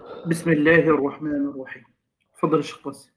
بسم الله الرحمن الرحيم. تفضل الشيخ قاسم.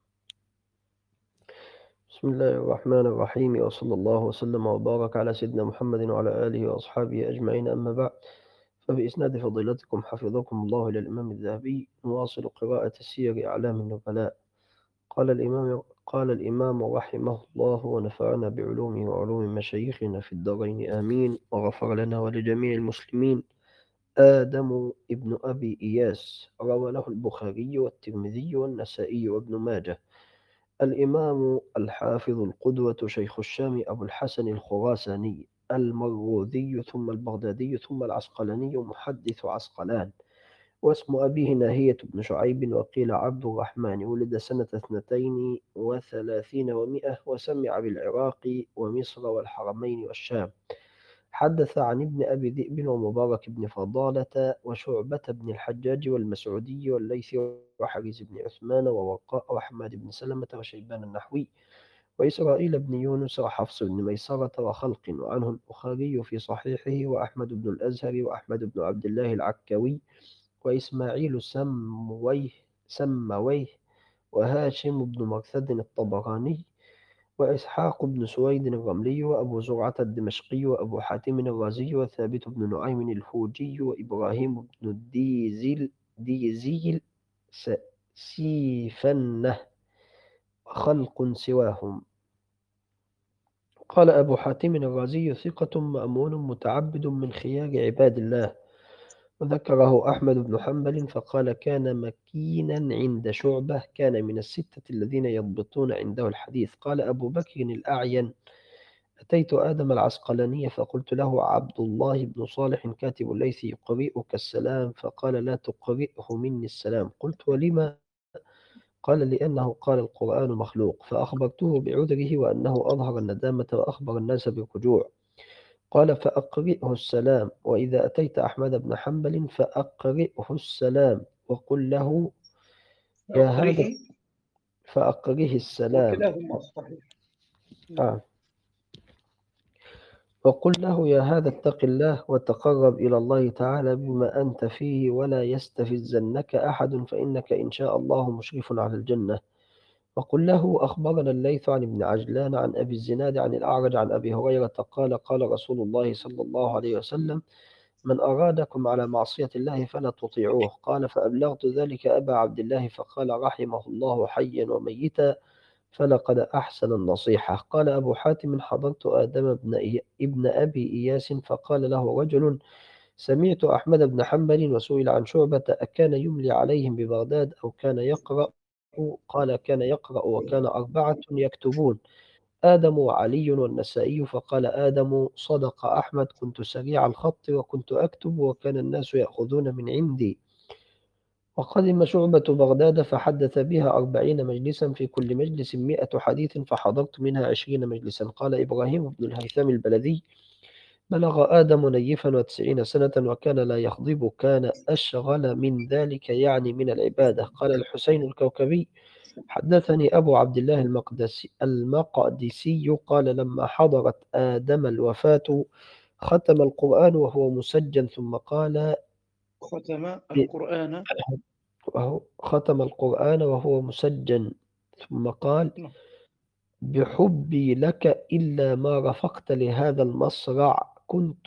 بسم الله الرحمن الرحيم، وصلى الله وسلم وبارك على سيدنا محمد وعلى آله وأصحابه أجمعين، أما بعد. فبإسناد فضيلتكم حفظكم الله إلى الإمام الذهبي نواصل قراءة سير أعلام النبلاء. قال الإمام رحمه الله ونفعنا بعلومه وعلوم مشايخنا في الدارين آمين، وغفر لنا ولجميع المسلمين. آدم ابن أبي إياس روى له البخاري والترمذي والنسائي وابن ماجه. الإمام الحافظ القدوة شيخ الشام أبو الحسن الخراساني المروذي ثم البغدادي ثم العسقلاني محدث عسقلان، واسم أبيه ناهية بن شعيب وقيل عبد الرحمن، ولد سنة 32 و100، وسمع بالعراق ومصر والحرمين والشام. حدث عن ابن أبي ذئب ومبارك بن فضالة وشعبة بن الحجاج والمسعودي والليث وحريز بن عثمان وورقاء وحماد بن سلمة وشيبان النحوي وإسرائيل بن يونس وحفص بن ميسرة وخلق، وعنه البخاري في صحيحه وأحمد بن الأزهر وأحمد بن عبد الله العكاوي وإسماعيل سمويه وهاشم بن مرثد الطبراني وإسحاق بن سويد الرملي وأبو زرعة الدمشقي وأبو حاتم الرازي وثابت بن نعيم الفوجي وإبراهيم بن ديزيل سيفنه وخلق سواهم. قال أبو حاتم الرازي ثقة مأمون متعبد من خيار عباد الله. وذكره أحمد بن حنبل فقال كان مكينا عند شعبة، كان من الستة الذين يضبطون عنده الحديث. قال أبو بكر الأعين أتيت آدم العسقلاني فقلت له عبد الله بن صالح كاتب الليث يقرئك السلام، فقال لا تقرئه مني السلام. قلت ولما؟ قال لأنه قال القرآن مخلوق. فأخبرته بعذره وأنه أظهر الندامة وأخبر الناس بالرجوع. قال فأقرئه السلام، وإذا أتيت أحمد بن حنبل فأقرئه السلام وقل له يا هذا أقره فأقره السلام. وكلاهما صحيح. آه. وقل له يا هذا اتق الله وتقرب إلى الله تعالى بما أنت فيه، ولا يستفزنك أحد، فإنك إن شاء الله مشرف على الجنة. وقل له أخبرنا الليث عن ابن عجلان عن أبي الزناد عن الأعرج عن أبي هريرة قال قال رسول الله صلى الله عليه وسلم من أرادكم على معصية الله فلا تطيعوه. قال فأبلغت ذلك أبا عبد الله فقال رحمه الله حيا وميتا، فلقد أحسن النصيحة. قال أبو حاتم حضرت آدم ابن أبي إياس فقال له رجل سمعت أحمد بن حنبل وسئل عن شعبة أكان يملي عليهم ببغداد أو كان يقرأ؟ قال كان يقرأ وكان أربعة يكتبون آدم وعلي والنسائي. فقال آدم صدق أحمد كنت سريع الخط وكنت أكتب وكان الناس يأخذون من عندي. وقدم شعبة بغداد فحدث بها 40 مجلسا في كل مجلس 100 حديث فحضرت منها 20 مجلسا. قال إبراهيم بن الهيثم البلدي بلغ آدم نيفا 90 سنة وكان لا يخضب، كان أشغل من ذلك يعني من العبادة. قال الحسين الكوكبي حدثني أبو عبد الله المقدسي قال لما حضرت آدم الوفاة ختم القرآن وهو مسجن ثم قال ختم القرآن. ختم القرآن وهو مسجن ثم قال بحبي لك إلا ما رفقت لهذا المصرع كنت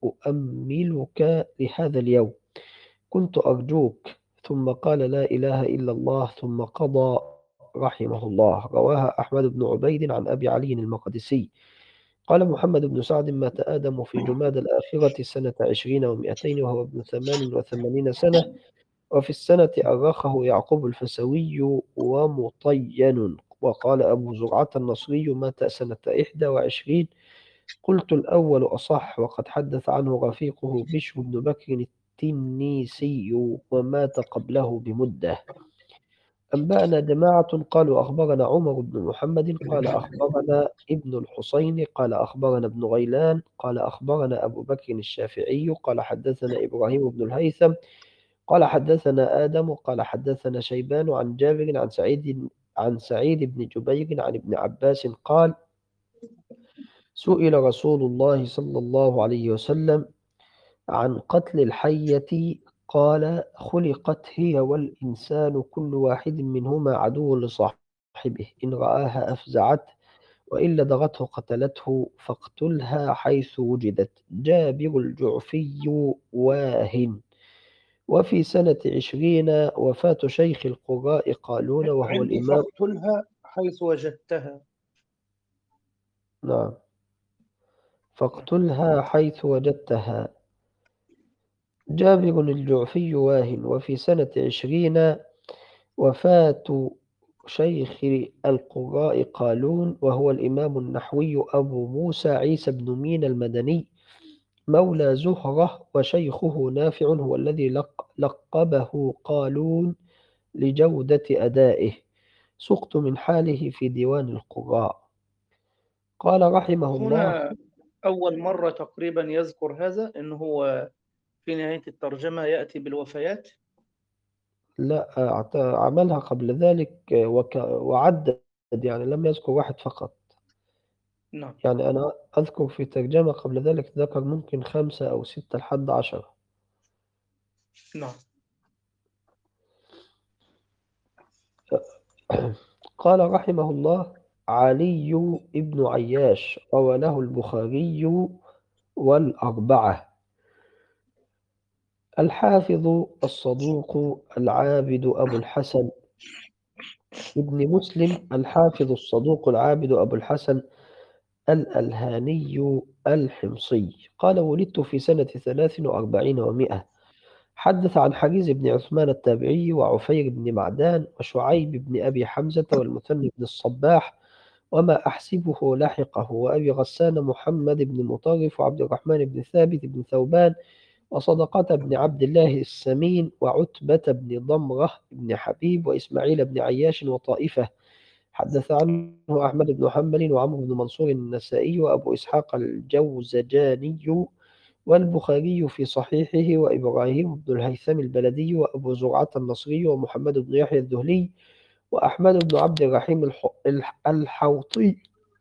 أؤملك لهذا اليوم، كنت أرجوك. ثم قال لا إله إلا الله ثم قضى رحمه الله. رواها أحمد بن عبيد عن أبي علي المقدسي. قال محمد بن سعد مات آدم في جماد الآخرة سنة 20 و200 وهو ابن 88 سنة، وفي السنة أرخه يعقوب الفسوي ومطين. وقال أبو زرعة النصري مات سنة 21. قلت الأول أصح، وقد حدث عنه رفيقه بشر بن بكر التنيسي ومات قبله بمدة. أنبأنا جماعة قالوا أخبرنا عمر بن محمد قال أخبرنا ابن الحصين قال أخبرنا ابن غيلان قال أخبرنا أبو بكر الشافعي قال حدثنا إبراهيم بن الهيثم قال حدثنا آدم قال حدثنا شيبان عن جابر عن سعيد بن جبير عن ابن عباس قال سئل رسول الله صلى الله عليه وسلم عن قتل الحية قال خلقت هي والإنسان كل واحد منهما عدو لصاحبه، إن رآها أفزعته وإن لدغته قتلته، فاقتلها حيث وجدت. جابر الجعفي واهن. وفي سنة 20 وفاة شيخ القراء قالون وهو عندي الإمام. فاقتلها حيث وجدتها. نعم، فاقتلها حيث وجدتها. جابر الجعفي واهن. وفي سنة 20 وفاة شيخ القراء قالون وهو الإمام النحوي أبو موسى عيسى بن مين المدني مولى زهرة، وشيخه نافع هو الذي لقبه قالون لجودة أدائه. سقت من حاله في ديوان القراء. قال رحمه الله. هنا أول مرة تقريبا يذكر هذا، إنه هو في نهاية الترجمة يأتي بالوفيات. لا، عملها قبل ذلك وعدد، يعني لم يذكر واحد فقط. نعم. يعني أنا أذكر في ترجمة قبل ذلك ذكر ممكن 5 أو 6 لحد 10. نعم. قال رحمه الله. علي بن عياش روى له البخاري والأربعة. الحافظ الصدوق العابد أبو الحسن ابن مسلم، الحافظ الصدوق العابد أبو الحسن الألهاني الحمصي. قال ولدت في سنة 43 ومائة. حدث عن حجيز بن عثمان التابعي وعفير بن معدان وشعيب بن أبي حمزة والمثنى بن الصباح وما أحسبه لحقه، وأبي غسان محمد بن مطرف وعبد الرحمن بن ثابت بن ثوبان وصدقة بن عبد الله السمين وعتبة بن ضمرة بن حبيب وإسماعيل بن عياش وطائفة. حدث عنه أحمد بن حنبل وعمرو بن منصور النسائي وأبو إسحاق الجوزجاني والبخاري في صحيحه، وإبراهيم بن الهيثم البلدي وأبو زرعة النصري ومحمد بن يحيى الذهلي وأحمد بن عبد الرحيم الحوطي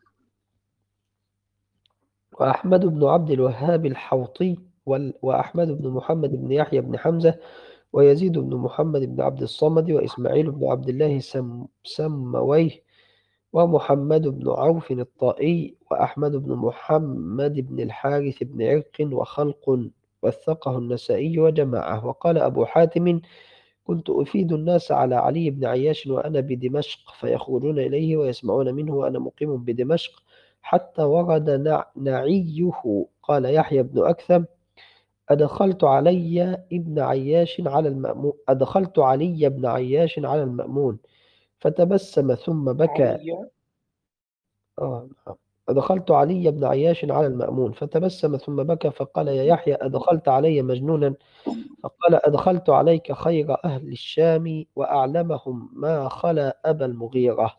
وأحمد بن عبد الوهاب الحوطي وأحمد بن محمد بن يحيى بن حمزة ويزيد بن محمد بن عبد الصمد وإسماعيل بن عبد الله سمويه ومحمد بن عوف الطائي وأحمد بن محمد بن الحارث بن عرق وخلق، وثقه النسائي وجماعة. وقال أبو حاتم كنت أفيد الناس على علي بن عياش وأنا بدمشق، فيخرجون إليه ويسمعون منه وأنا مقيم بدمشق حتى ورد نعيه. قال يحيى بن أكثم أدخلت علي بن عياش على المأمون فتبسم ثم بكى. علي. نعم. أدخلت علي بن عياش على المأمون فتبسم ثم بكى فقال يا يحيى أدخلت علي مجنونا؟ فقال أدخلت عليك خير أهل الشام وأعلمهم ما خلا أبا المغيرة.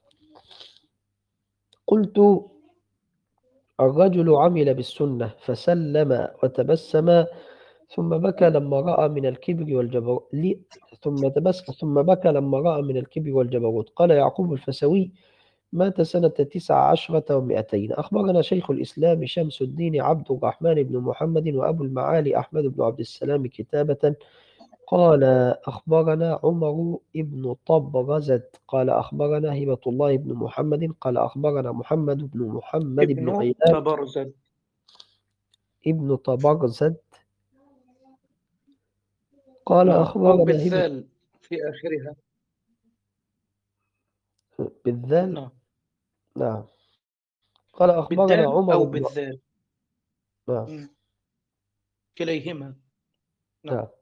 قلت الرجل عمل بالسنة فسلم وتبسم ثم بكى لما رأى من الكبر والجبروت ثم بكى لما رأى من الكبر والجبروت. قال يعقوب الفسوي مات سنة 19 و200. أخبرنا شيخ الإسلام شمس الدين عبد الرحمن بن محمد وأبو المعالي أحمد بن عبد السلام كتابة. قال أخبرنا عمر بن طبرزة قال أخبرنا هبة الله بن محمد قال أخبرنا محمد بن محمد بن ابن غيلان تبرزد. ابن طبرزة قال نعم، أو أخبرنا هبة بالثال في آخرها. بالذال. نعم، نعم. قال أخبرنا بالدال عمر أو بن. بالذال. نعم. مم. كليهما. نعم. نعم.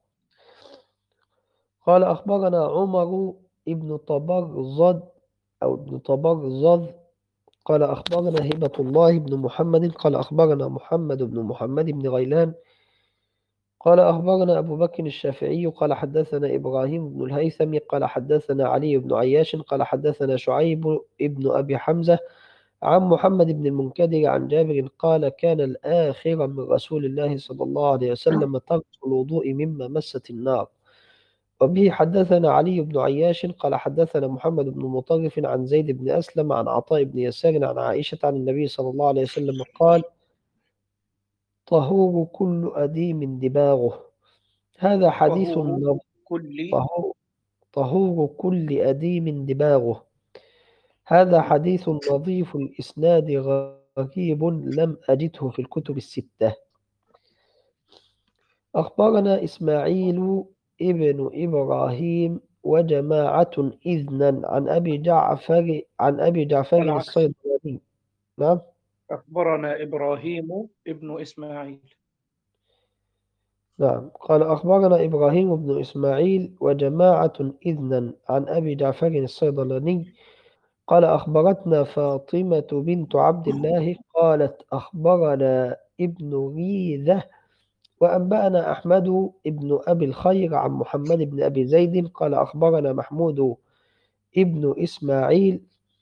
قال أخبرنا عمر بن طبرزد أو ابن طبرزد قال أخبرنا هبة الله بن محمد قال أخبرنا محمد بن محمد بن غيلان قال أخبرنا أبو بكر الشافعي قال حدثنا إبراهيم بن الهيثم قال حدثنا علي بن عياش قال حدثنا شعيب بن أبي حمزة عن محمد بن المنكدر عن جابر قال كان الآخر من رسول الله صلى الله عليه وسلم ترك الوضوء مما مست النار. وبه حدثنا علي بن عياش قال حدثنا محمد بن مطرف عن زيد بن أسلم عن عطاء بن يسار عن عائشة عن النبي صلى الله عليه وسلم قال طهور كل أديم دباغه. هذا حديث طهور كل طهور طهور كل أديم دباغه. هذا حديث نظيف الإسناد غريب لم أجده في الكتب الستة. أخبرنا إسماعيل ابن إبراهيم وجماعة إذنا عن أبي جعفر العكس. الصيدلاني. نعم. أخبرنا إبراهيم ابن إسماعيل. نعم، قال أخبرنا إبراهيم بن إسماعيل وجماعة إذنا عن أبي جعفر الصيدلاني قال أخبرتنا فاطمة بنت عبد الله قالت أخبرنا ابن ريذة وأنبأنا أحمد بن أبي الخير عن محمد بن أبي زيد قال أخبرنا محمود ابن إسماعيل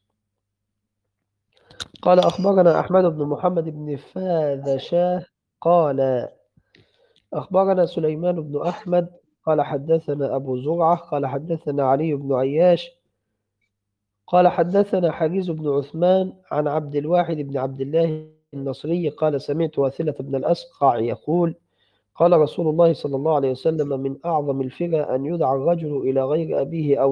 قال أخبرنا أحمد بن محمد بن فاذشاه قال أخبرنا سليمان بن أحمد قال حدثنا أبو زرعة قال حدثنا علي بن عياش قال حدثنا حريز بن عثمان عن عبد الواحد بن عبد الله النصري قال سمعت واثلة بن الأسقع يقول قال رسول الله صلى الله عليه وسلم من أعظم الفرى أن يدعى الرجل إلى غير أبيه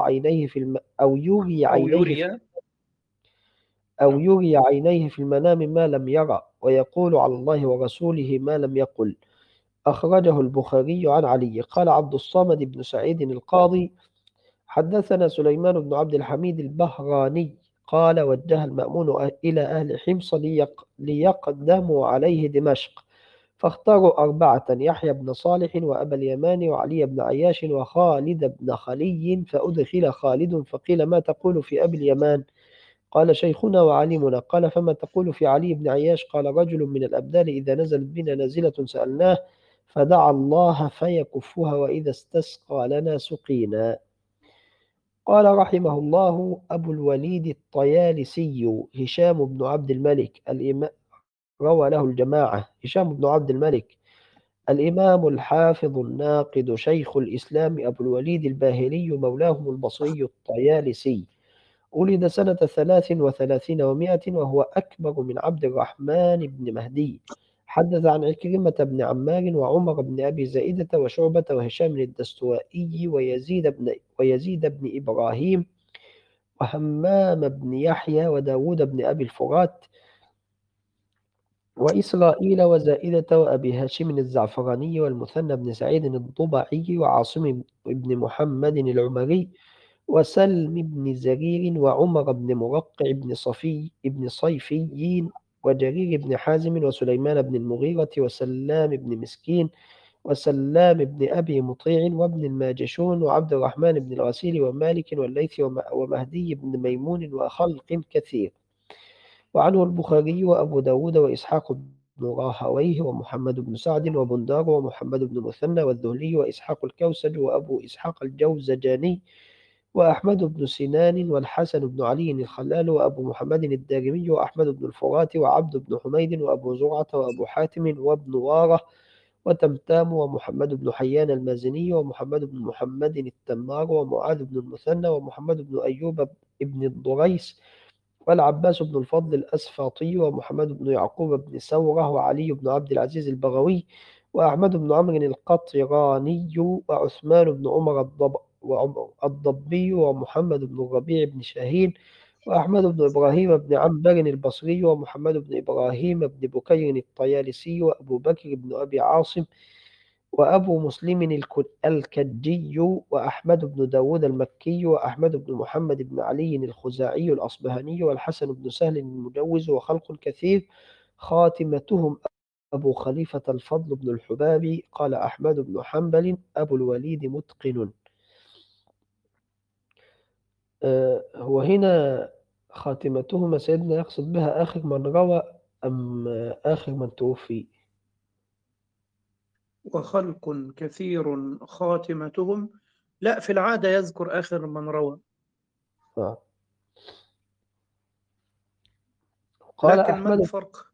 أو يري. أو نعم. يري عينيه في المنام ما لم يرى ويقول على الله ورسوله ما لم يقل. أخرجه البخاري عن علي. قال عبد الصمد بن سعيد القاضي حدثنا سليمان بن عبد الحميد البهراني قال وجه المأمون إلى أهل حمص ليقدموا عليه دمشق فاختاروا أربعة يحيى بن صالح وأبا اليمان وعلي بن عياش وخالد بن خلي فأدخل خالد فقيل ما تقول في أبي اليمان قال شيخنا وعالمنا قال فما تقول في علي بن عياش قال رجل من الأبدال إذا نزلت بنا نازلة سألناه فدعا الله فيكفها وإذا استسقى لنا سقينا. قال رحمه الله أبو الوليد الطيالسي هشام بن عبد الملك الإمام روى له الجماعة. هشام بن عبد الملك الإمام الحافظ الناقد شيخ الإسلام أبو الوليد الباهلي مولاهم البصري الطيالسي ولد سنة 33 ومائة وهو أكبر من عبد الرحمن بن مهدي. حدث عن عكرمة بن عمار وعمر بن أبي زائدة وشعبة وهشام الدستوائي ويزيد بن إبراهيم وهمام بن يحيى وداود بن أبي الفرات وإسرائيل وزائدة وأبي هاشم الزعفراني والمثنى بن سعيد الضبعي وعاصم بن محمد العمري وسلم بن زرير وعمر بن مرقع بن صيفي وجرير بن حازم وسليمان بن المغيرة وسلام بن مسكين وسلام بن أبي مطيع وابن الماجشون وعبد الرحمن بن الغسيل ومالك والليث ومهدي بن ميمون وخلق كثير. وعنه البخاري وأبو داود وإسحاق بن راهويه ومحمد بن سعد وبندار ومحمد بن مثنى والذهلي وإسحاق الكوسج وأبو إسحاق الجوزجاني وأحمد بن سنان والحسن بن علي الخلال وأبو محمد الدارمي وأحمد بن الفرات وعبد بن حميد وأبو زرعة وأبو حاتم وابن وارة وتمتام ومحمد بن حيان المازني ومحمد بن محمد التمار ومعاذ بن المثنى ومحمد بن أيوب بن الضريس والعباس بن الفضل الأسفاطي ومحمد بن يعقوب بن سورة وعلي بن عبد العزيز البغوي وأحمد بن عمرو القطراني وعثمان بن عمر الضبي ومحمد بن الربيع بن شاهين وأحمد بن إبراهيم بن عنبر البصري ومحمد بن إبراهيم بن بكير الطيالسي وأبو بكر بن أبي عاصم وأبو مسلم الكجي وأحمد بن داود المكي وأحمد بن محمد بن علي الخزاعي الأصبهاني والحسن بن سهل المجوز وخلق كثير. خاتمتهم أبو خليفة الفضل بن الحبابي. قال أحمد بن حنبل أبو الوليد متقن. هو هنا خاتمتهما سيدنا يقصد بها آخر من روى أم آخر من توفي؟ وخلق كثير خاتمتهم. لا، في العادة يذكر آخر من روى. آه. قال لكن ما أحمد الفرق؟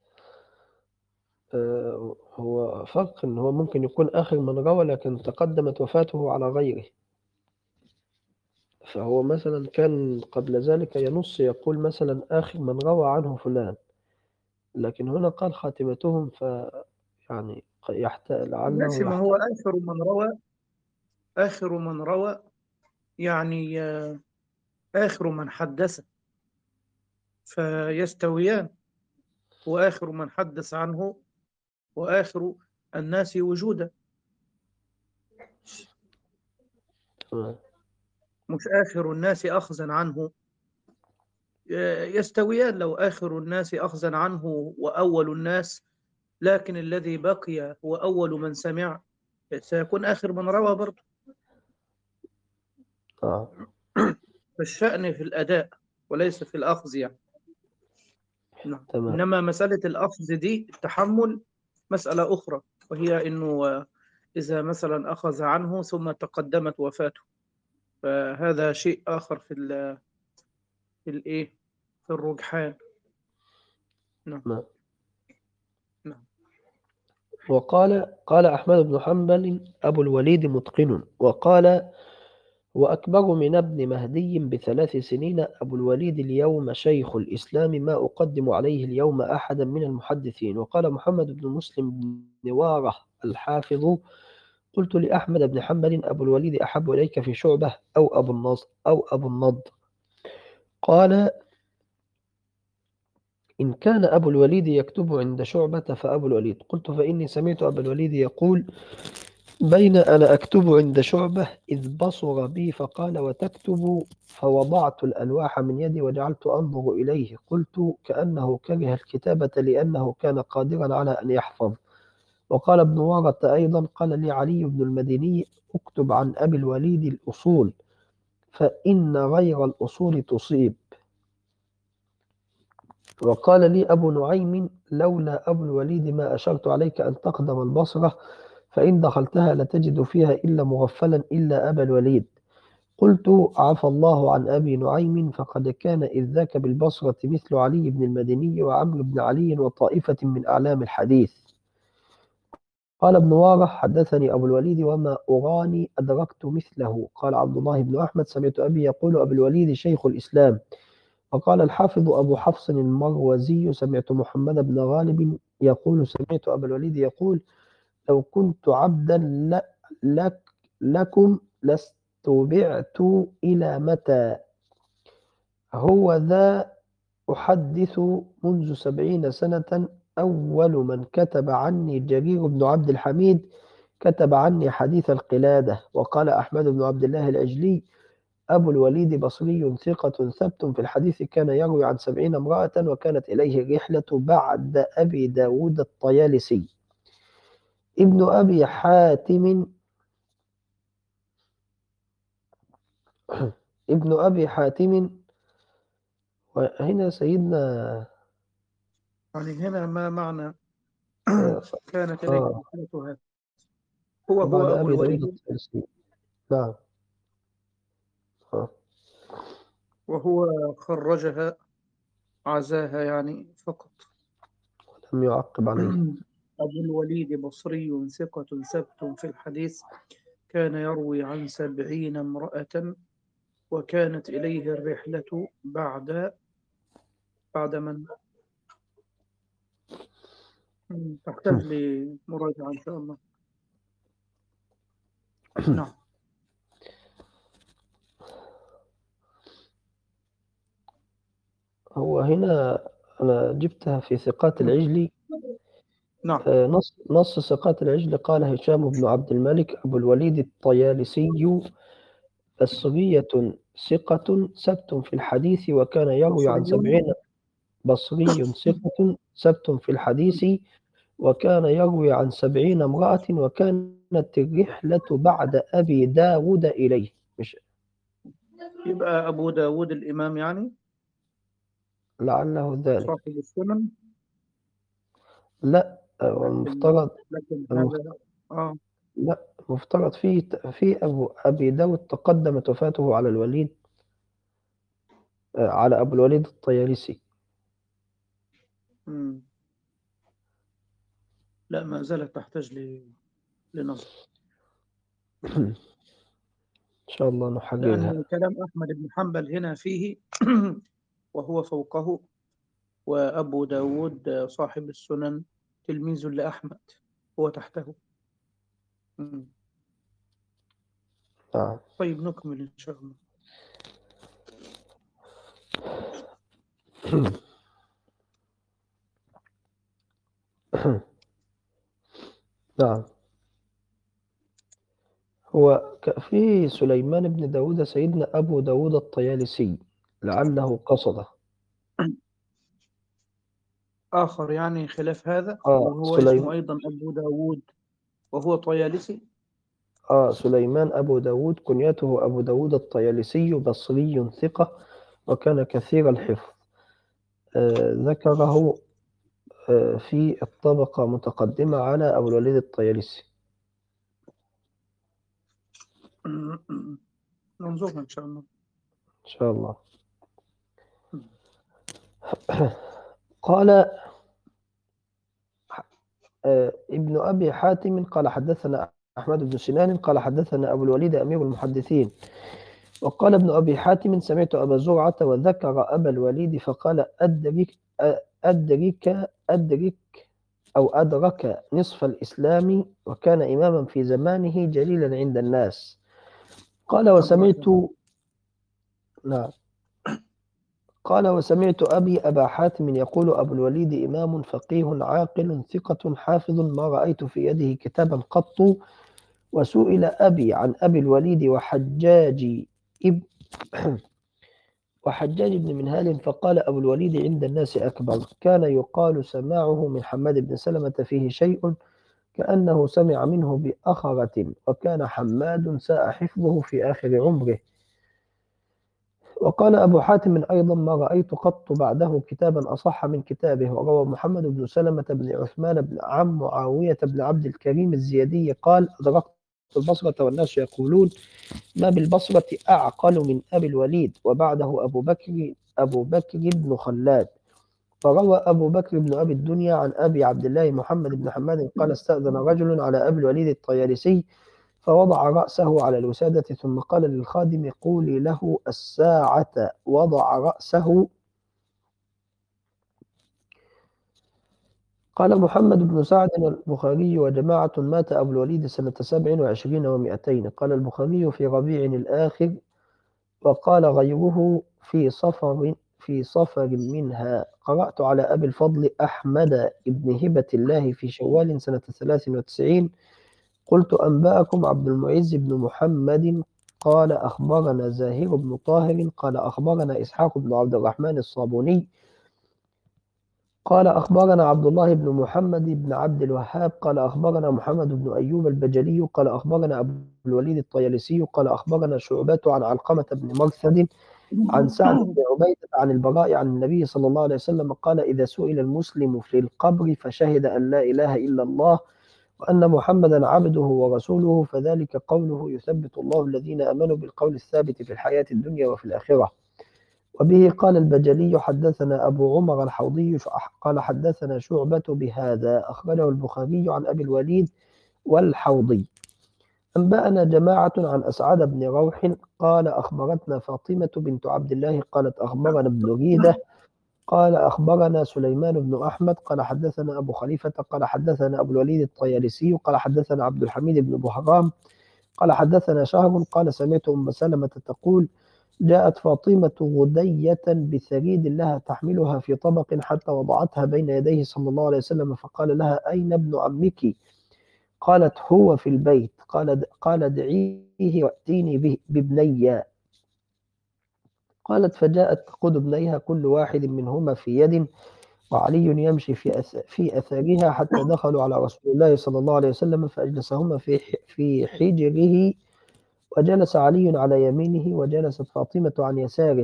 هو فرق إن هو ممكن يكون آخر من روى لكن تقدمت وفاته على غيره، فهو مثلا كان قبل ذلك ينص يقول مثلا آخر من روى عنه فلان، لكن هنا قال خاتمتهم يعني لعله ماشي، ما هو يحتمل. آخر من روى يعني آخر من حدث، فيستويان. وآخر من حدث عنه وآخر الناس وجودا، تمام. مش آخر الناس أخذا عنه. يستويان لو آخر الناس أخذا عنه وأول الناس، لكن الذي بقي هو أول من سمع، سيكون آخر من روى برضه. آه. فالشأن في الأداء وليس في الأخذ يعني. نعم. تمام. إنما مسألة الأخذ دي التحمل مسألة أخرى، وهي إنه إذا مثلا أخذ عنه ثم تقدمت وفاته، فهذا شيء آخر في الإيه، في الرجحان. نعم. تمام. نعم. قال أحمد بن حنبل أبو الوليد متقن. وقال: وأكبر من ابن مهدي ب3 سنين أبو الوليد اليوم شيخ الإسلام، ما أقدم عليه اليوم أحدا من المحدثين. وقال محمد بن مسلم بن نوارة الحافظ: قلت لأحمد بن حنبل: أبو الوليد أحب إليك في شعبة أو أبو النضر؟ قال: إن كان أبو الوليد يكتب عند شعبة فأبو الوليد. قلت: فإني سمعت أبا الوليد يقول: بين أنا أكتب عند شعبة إذ بصر بي فقال: وتكتب؟ فوضعت الألواح من يدي وجعلت أنظر إليه، قلت: كأنه كره الكتابة لأنه كان قادرا على أن يحفظ. وقال ابن وارة أيضا: قال لي علي بن المديني: اكتب عن أبي الوليد الأصول، فإن غير الأصول تصيب. وقال لي أبو نعيم: لولا أبو الوليد ما أشرت عليك أن تقدم البصرة، فإن دخلتها لتجد فيها إلا مغفلا إلا أبا الوليد. قلت: عفى الله عن أبي نعيم، فقد كان إذ ذاك بالبصرة مثل علي بن المديني وعمرو بن علي وطائفة من أعلام الحديث. قال ابن وارح: حدثني أبو الوليد وما أراني أدركت مثله. قال عبد الله بن أحمد: سمعت أبي يقول: أبو الوليد شيخ الإسلام. وقال الحافظ أبو حفص المروزي: سمعت محمد بن غالب يقول: سمعت أبا الوليد يقول: لو كنت عبدا لك لكم لاستبعت إلى متى؟ هو ذا أحدث منذ 70 سنة. أول من كتب عني جرير بن عبد الحميد، كتب عني حديث القلادة. وقال أحمد بن عبد الله العجلي: أبو الوليد بصري ثقة ثبت في الحديث، كان يروي عن 70 امرأة، وكانت إليه الرحلة بعد أبي داود الطيالسي. ابن أبي حاتم ابن أبي حاتم. وهنا سيدنا يعني هنا ما معنى آه كانت إليه آه، رحلتها؟ هو بعد أبو أبي داود الوليد، الطيالسي. نعم. آه. وهو خرجها، عزاها يعني فقط. لم يعقب عليه. أبو الوليد بصري ثقة ثبت في الحديث، كان يروي عن 70 امرأة، وكانت إليه الرحلة بعد من تحتاج لمراجعة إن شاء الله. نعم. هو هنا أنا جبتها في ثقات العجلي. نعم. نص ثقات العجل: قال هشام بن عبد الملك: أبو الوليد الطيالسي بصرية ثقة ثبت في الحديث، وكان يروي عن بصري. 70. بصري ثقة ثبت في الحديث، وكان يروي عن 70 امرأة، وكانت الرحلة بعد أبي داود إليه. مش يبقى أبو داود الإمام يعني لعله ذلك. صاحب السنن. لا، لكن المفترض هذا لا، المفترض في أبي داود تقدمت وفاته على الوليد، على أبو الوليد الطيالسي. مم. لا، ما زالت تحتاج لنظر. إن شاء الله لأن نحررها. كلام أحمد بن حنبل هنا فيه وهو فوقه. وأبو داود صاحب السنن تلميذ لأحمد، هو تحته. طيب نكمل إن شاء الله. نعم. هو في سليمان بن داود سيدنا أبو داود الطيالسي لعله قصده. آخر يعني خلاف هذا، وهو اسمه أيضا أبو داود وهو طيالسي. سليمان أبو داود كنيته أبو داود الطيالسي، بصري ثقة وكان كثير الحفظ. ذكره في الطبقة متقدمة على أبو الوليد الطيالسي. ننظرها إن شاء الله. إن شاء الله. قال ابن أبي حاتم قال حدثنا أحمد بن سنان قال حدثنا أبو الوليد أمير المحدثين. وقال ابن أبي حاتم سمعت أبا زرعة وذكر أبا الوليد فقال أدرك نصف الإسلام وكان إماما في زمانه جليلا عند الناس. قال وسمعت أبي أبا حاتم يقول أبو الوليد إمام فقيه عاقل ثقة حافظ ما رأيت في يده كتابا قط. وسئل أبي عن أبي الوليد وحجاج بن منهال فقال أبو الوليد عند الناس أكبر. كان يقال سماعه من حماد بن سلمة فيه شيء كأنه سمع منه بأخرة، وكان حماد ساء حفظه في آخر عمره. وقال أبو حاتم أيضا ما رأيت قط بعده كتابا أصح من كتابه. وروى محمد بن سلمة بن عثمان بن عم معاوية بن عبد الكريم الزيادي قال أدركت البصرة والناس يقولون ما بالبصرة أعقل من أبي الوليد، وبعده أبو بكر بن خلاد. فروى أبو بكر بن أبي الدنيا عن أبي عبد الله محمد بن حماد قال استأذن رجل على أبي الوليد الطيالسي فوضع رأسه على الوسادة ثم قال للخادم قولي له الساعة. وضع رأسه. قال محمد بن سعد البخاري وجماعة مات أبو الوليد سنة 27 و200. قال البخاري في ربيع الآخر، وقال غيره في صفر منها. قرأت على أبي الفضل أحمد بن هبة الله في شوال سنة 93. قلت أنبأكم عبد المعز بن محمد قال أخبرنا زاهر بن طاهر قال أخبرنا إسحاق بن عبد الرحمن الصابوني قال أخبرنا عبد الله بن محمد بن عبد الوهاب قال أخبرنا محمد بن أيوب البجلي قال أخبرنا أبو الوليد الطيالسي قال أخبرنا شعبة عن علقمة بن مرثد عن سعد بن عبيدة عن البراء عن النبي صلى الله عليه وسلم قال إذا سئل المسلم في القبر فشهد أن لا إله إلا الله وأن محمدا عبده ورسوله فذلك قوله يثبت الله الذين آمنوا بالقول الثابت في الحياة الدنيا وفي الآخرة. وبه قال البجلي حدثنا أبو عمر الحوضي قال حدثنا شعبة بهذا. أخرجه البخاري عن أبي الوليد والحوضي. أنبأنا جماعة عن أسعد بن روح قال أخبرتنا فاطمة بنت عبد الله قالت أخبرنا ابن ريدة قال أخبرنا سليمان بن أحمد قال حدثنا أبو خليفة قال حدثنا أبو الوليد الطيالسي قال حدثنا عبد الحميد بن بهرام قال حدثنا شهر قال سمعت أم سلمة تقول جاءت فاطمة غدية بثريد لها تحملها في طبق حتى وضعتها بين يديه صلى الله عليه وسلم فقال لها أين ابن عمك؟ قالت هو في البيت. قال دعيه وأتيني بابني. قالت فجاءت تقود ابنيها كل واحد منهما في يد وعلي يمشي في أثرها حتى دخلوا على رسول الله صلى الله عليه وسلم فأجلسهما في حجره وجلس علي على يمينه وجلست فاطمة عن يساره.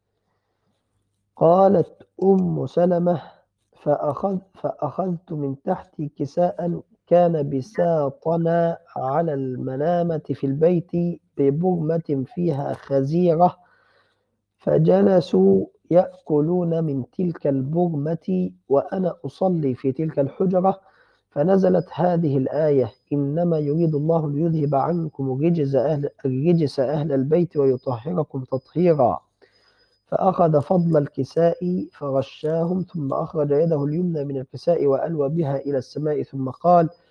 قالت أم سلمة فأخذت من تحت كساء كان بساطنا على المنامة في البيت ببرمة فيها خزيرة فجلسوا يأكلون من تلك البرمة وأنا أصلي في تلك الحجرة فنزلت هذه الآية إنما يريد الله ليذهب عنكم الرجس أهل البيت ويطهركم تطهيرا. فأخذ فضل الكساء فرشاهم ثم أخرج يده اليمنى من الكساء وألوى بها إلى السماء ثم قال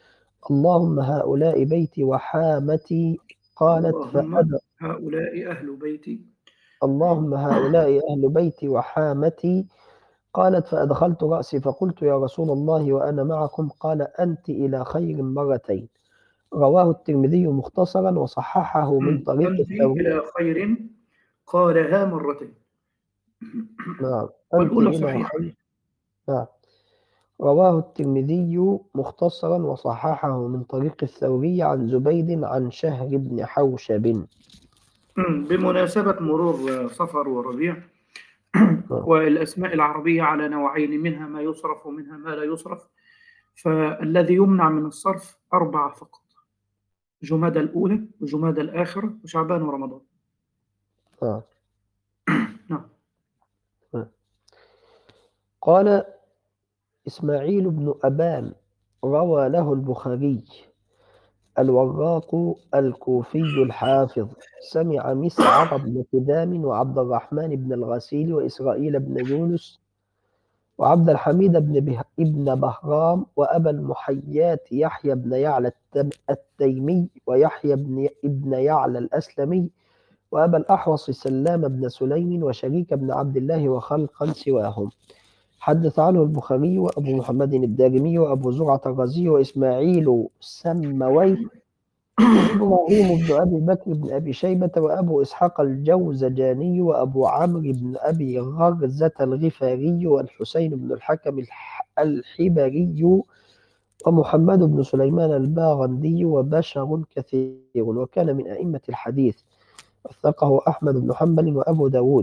اللهم هؤلاء بيتي وحامتي. قالت اللهم هؤلاء أهل بيتي. اللهم هؤلاء أهل بيتي وحامتي. قالت فأدخلت رأسي فقلت يا رسول الله وأنا معكم. قال أنت إلى خير مرتين. رواه الترمذي مختصرا وصححه من طريق أنت الثوري. إلى خير قالها مرتين، نعم، أنت والأولى إلى صحيحة. خير. نعم. رواه الترمذي مختصرا وصححه من طريق الثوري عن زبيد عن شهر بن حوشب. بمناسبة مرور صفر وربيع، نعم. والأسماء العربية على نوعين، منها ما يصرف ومنها ما لا يصرف. فالذي يمنع من الصرف أربعة فقط: جمادى الأولى وجمادى الآخرة وشعبان ورمضان. نعم. نعم. نعم. قال إسماعيل بن أبان روى له البخاري: الوراق الكوفي الحافظ سمع مسعر بن كدام وعبد الرحمن بن الغسيل وإسرائيل بن يونس وعبد الحميد ابن بهرام وأبا المحيات يحيى بن يعلى التيمي ويحيى ابن يعلى الأسلمي وأبا الأحوص سلام بن سليم وشريك بن عبد الله وخلقا سواهم. حدث عنه البخاري وأبو محمد الدارمي وأبو زرعة الرازي وإسماعيل سموي وإبراهيم بن أبي بكر بن أبي شيبة وأبو إسحاق الجوزجاني وأبو عمرو بن أبي غرزة الغفاري والحسين بن الحكم الحبري ومحمد بن سليمان الباغندي وبشر كثير، وكان من أئمة الحديث. وثقه أحمد بن حنبل وأبو داود.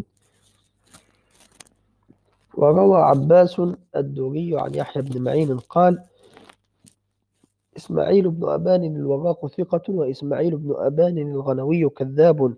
وروى عباس الدوري عن يحيى بن معين قال: إسماعيل بن أبان الوراق ثقة، وإسماعيل بن أبان الغنوي كذاب.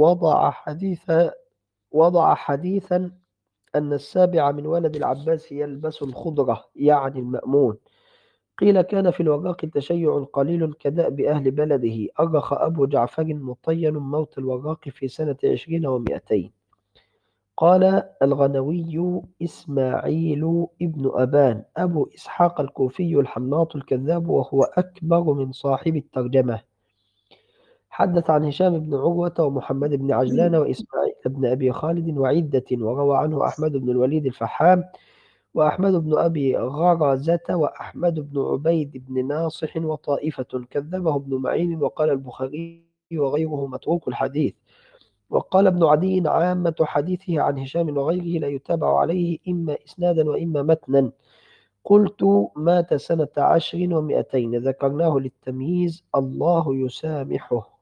وضع حديثا أن السابع من ولد العباس يلبس الخضرة، يعني المأمون. قيل كان في الوراق تشيع قليل كدأب أهل بلده. أرخ أبو جعفر مطين موت الوراق في سنة 20 و200. قال الغنوي: إسماعيل ابن أبان أبو إسحاق الكوفي الحناط الكذاب، وهو أكبر من صاحب الترجمة. حدث عن هشام بن عروة ومحمد بن عجلان وإسماعيل بن أبي خالد وعدة. وروى عنه أحمد بن الوليد الفحام وأحمد بن أبي غرزة وأحمد بن عبيد بن ناصح وطائفة. كذبه ابن معين. وقال البخاري وغيره متروك الحديث. وقال ابن عدي: عامة حديثه عن هشام وغيره لا يتابع عليه إما إسنادا وإما متنا. قلت: مات سنة 10 و200. ذكرناه للتمييز، الله يسامحه.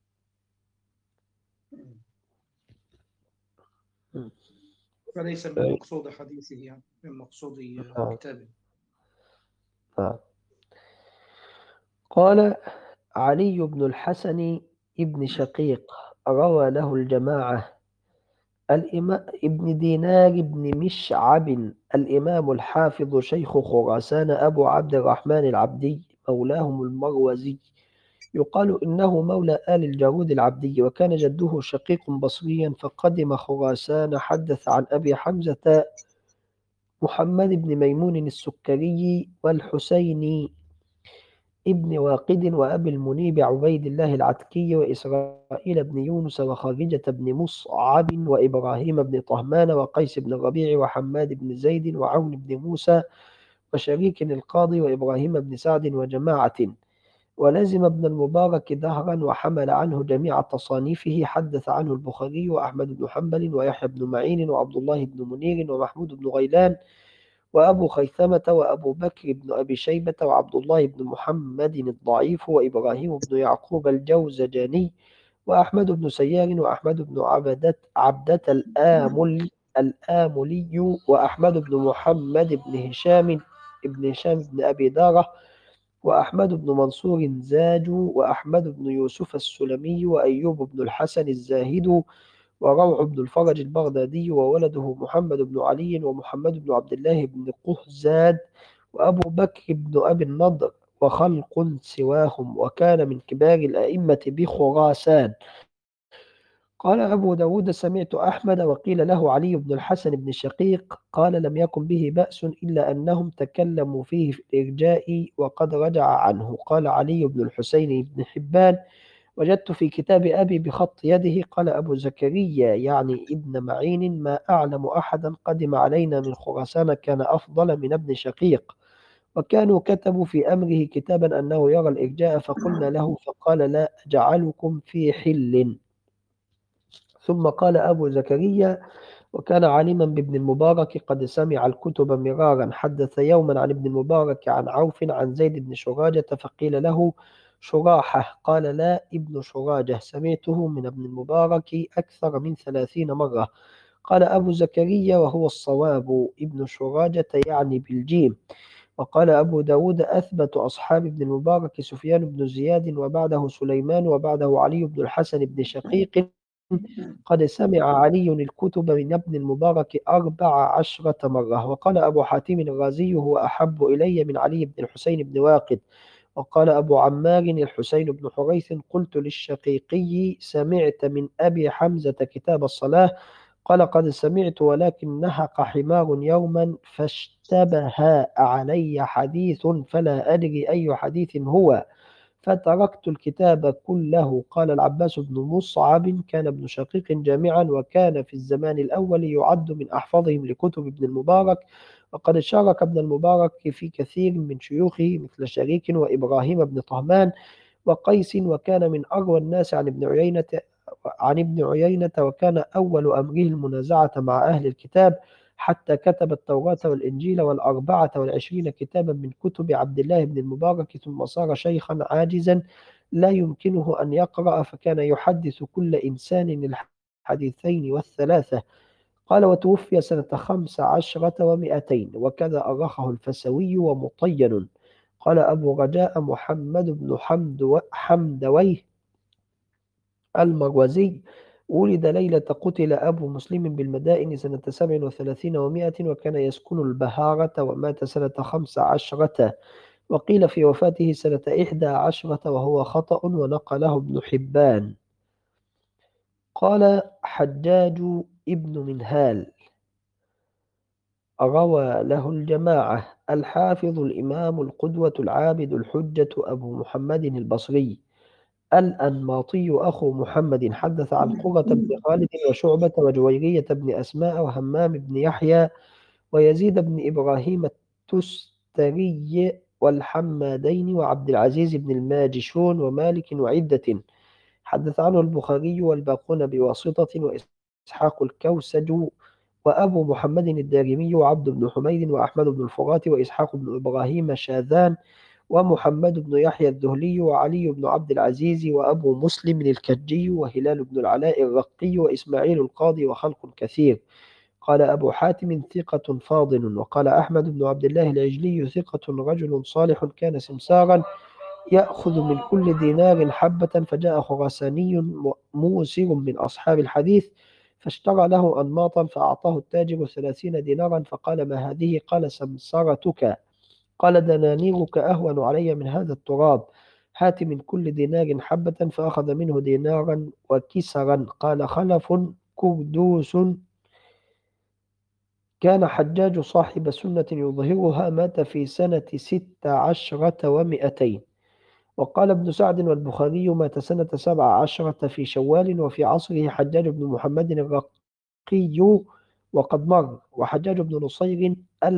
فليس من مقصود حديثه، يعني من مقصود كتابه. قال علي بن الحسن ابن شقيق روى له الجماعة: ابن دينار بن مشعب الإمام الحافظ شيخ خراسان أبو عبد الرحمن العبدي مولاهم المروزي، يقال إنه مولى آل الجارود العبدي، وكان جده شقيق بصريا فقدم خراسان. حدث عن أبي حمزة محمد بن ميمون السكري والحسين ابن واقد وأبي المنيب عبيد الله العتكي وإسرائيل بن يونس وخارجة بن مصعب وإبراهيم بن طهمان وقيس بن الربيع وحماد بن زيد وعون بن موسى وشريك القاضي وإبراهيم بن سعد وجماعة. ولزم ابن المبارك دهرا وحمل عنه جميع تصانيفه. حدث عنه البخاري وأحمد بن حنبل ويحيى بن معين وعبد الله بن منير ومحمود بن غيلان وأبو خيثمة وأبو بكر بن أبي شيبة وعبد الله بن محمد الضعيف وإبراهيم بن يعقوب الجوزجاني وأحمد بن سيار وأحمد بن عبدة الآملي وأحمد بن محمد بن هشام بن أبي دارة وأحمد بن منصور زاج وأحمد بن يوسف السلمي وأيوب بن الحسن الزاهد وروع بن الفرج البغدادي وولده محمد بن علي ومحمد بن عبد الله بن قهزاد وأبو بكر بن أبي النضر وخلق سواهم، وكان من كبار الأئمة بخراسان. قال أبو داود سمعت أحمد وقيل له علي بن الحسن بن شقيق قال لم يكن به بأس إلا أنهم تكلموا فيه في الإرجاء وقد رجع عنه. قال علي بن الحسين بن حبان وجدت في كتاب أبي بخط يده. قال أبو زكريا يعني ابن معين ما أعلم أحدا قدم علينا من خراسان كان أفضل من ابن شقيق، وكانوا كتبوا في أمره كتابا أنه يرى الإرجاء فقلنا له فقال لا أجعلكم في حل. ثم قال أبو زكريا وكان عالما بابن المبارك قد سمع الكتب مرارا. حدث يوما عن ابن المبارك عن عوف عن زيد بن شراجة فقيل له شراحة قال لا ابن شراجة سمعته من ابن المبارك أكثر من 30 مرة. قال أبو زكريا وهو الصواب ابن شراجة يعني بالجيم. وقال أبو داود أثبت أصحاب ابن المبارك سفيان بن زياد وبعده سليمان وبعده علي بن الحسن بن شقيق قد سمع علي الكتب من ابن المبارك 14 مرة. وقال أبو حاتم الرازي هو أحب إلي من علي بن الحسين بن واقد. وقال أبو عمار الحسين بن حريث قلت للشقيقي سمعت من أبي حمزة كتاب الصلاة؟ قال قد سمعت ولكن نهق حمار يوما فاشتبه علي حديث فلا أدري أي حديث هو فتركت الكتاب كله. قال العباس بن مصعب كان ابن شقيق جامعا وكان في الزمان الأول يعد من أحفظهم لكتب ابن المبارك، وقد شارك ابن المبارك في كثير من شيوخه مثل شريك وإبراهيم بن طهمان وقيس، وكان من أروى الناس عن ابن عيينة وكان أول أمره المنازعة مع أهل الكتاب حتى كتب التوراة والإنجيل وال24 كتابا من كتب عبد الله بن المبارك، ثم صار شيخا عاجزا لا يمكنه أن يقرأ فكان يحدث كل إنسان الحديثين والثلاثة. قال وتوفي سنة 15 و200 وكذا أرخه الفسوي ومطين. قال أبو رجاء محمد بن حمدويه المروزي ولد ليلة قتل أبو مسلم بالمدائن سنة 37 و100 وكان يسكن البهارة ومات سنة 15. وقيل في وفاته سنة 11 وهو خطأ ونقله ابن حبان. قال حجاج ابن منهال روى له الجماعة الحافظ الإمام القدوة العابد الحجة أبو محمد البصري الأنماطي أخو محمد حدث عن قرة بن خالد وشعبة وجويرية بن أسماء وهمام بن يحيى ويزيد بن إبراهيم التستري والحمادين وعبد العزيز بن الماجشون ومالك وعدة. حدث عنه البخاري والباقون بواسطة وإسحاق الكوسج وأبو محمد الدارمي وعبد بن حميد وأحمد بن الفرات وإسحاق بن إبراهيم شاذان ومحمد بن يحيى الذهلي وعلي بن عبد العزيز وأبو مسلم الكجي وهلال بن العلاء الرقي وإسماعيل القاضي وخلق كثير. قال أبو حاتم ثقة فاضل. وقال أحمد بن عبد الله العجلي ثقة رجل صالح كان سمسارا يأخذ من كل دينار حبة، فجاء خراساني موسر من أصحاب الحديث فاشترى له أنماطا فأعطاه التاجر 30 دينارا فقال ما هذه؟ قال سمسرتك. قال دنانيرك أهون علي من هذا التراب، هات من كل دينار حبة. فأخذ منه دينارا وكسرا. قال خلف كردوس كان حجاج صاحب سنة يظهرها مات في سنة 16 و200. وقال ابن سعد والبخاري مات سنة 17 في شوال وفي عصره حجاج بن محمد الرقي وقد مر. وحجاج بن نصير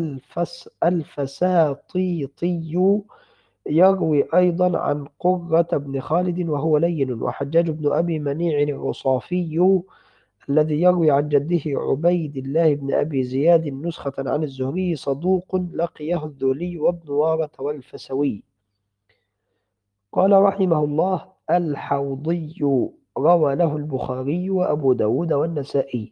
الفساطيطي يروي أيضا عن قرة بن خالد وهو لين. وحجاج بن أبي منيع الرصافي الذي يروي عن جده عبيد الله بن أبي زياد نسخة عن الزهري صدوق لقيه الذولي وابن وارة والفسوي. قال رحمه الله الحوضي روى له البخاري وأبو داود والنسائي.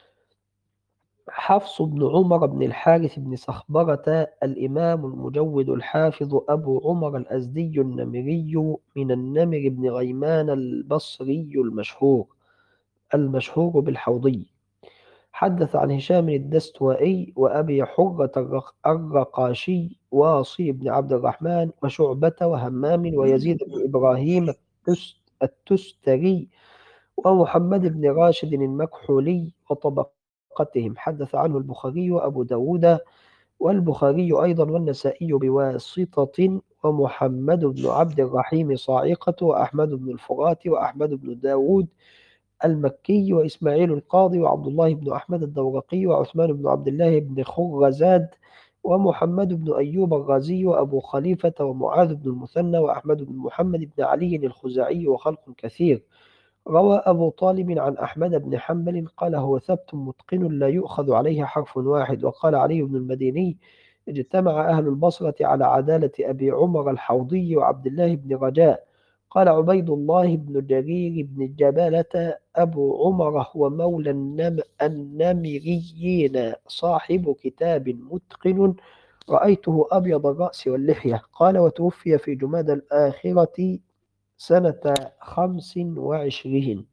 حفص بن عمر بن الحارث بن صخبرة الإمام المجود الحافظ أبو عمر الأزدي النمري من النمر بن غيمان البصري المشهور بالحوضي. حدث عن هشام الدستوائي وأبي حرة الرقاشي واصي بن عبد الرحمن وشعبة وهمام ويزيد بن إبراهيم التستري ومحمد بن راشد المكحولي وطبقتهم، حدث عنه البخاري وأبو داود والبخاري أيضا والنسائي بواسطة، ومحمد بن عبد الرحيم صاعقة، وأحمد بن الفرات، وأحمد بن داود المكي، وإسماعيل القاضي، وعبد الله بن أحمد الدورقي، وعثمان بن عبد الله بن خرزاد، ومحمد بن أيوب الرازي، وأبو خليفة، ومعاذ بن المثنى، وأحمد بن محمد بن علي الخزاعي، وخلق كثير. روى أبو طالب عن أحمد بن حنبل قال: هو ثبت متقن لا يؤخذ عليه حرف واحد. وقال علي بن المديني: اجتمع أهل البصرة على عدالة أبي عمر الحوضي وعبد الله بن رجاء. قال عبيد الله بن جرير بن جبلة: أبو عمر هو مولى النمريين، صاحب كتاب متقن، رأيته أبيض الرأس واللحية. قال: وتوفي في جمادى الآخرة سنة 25.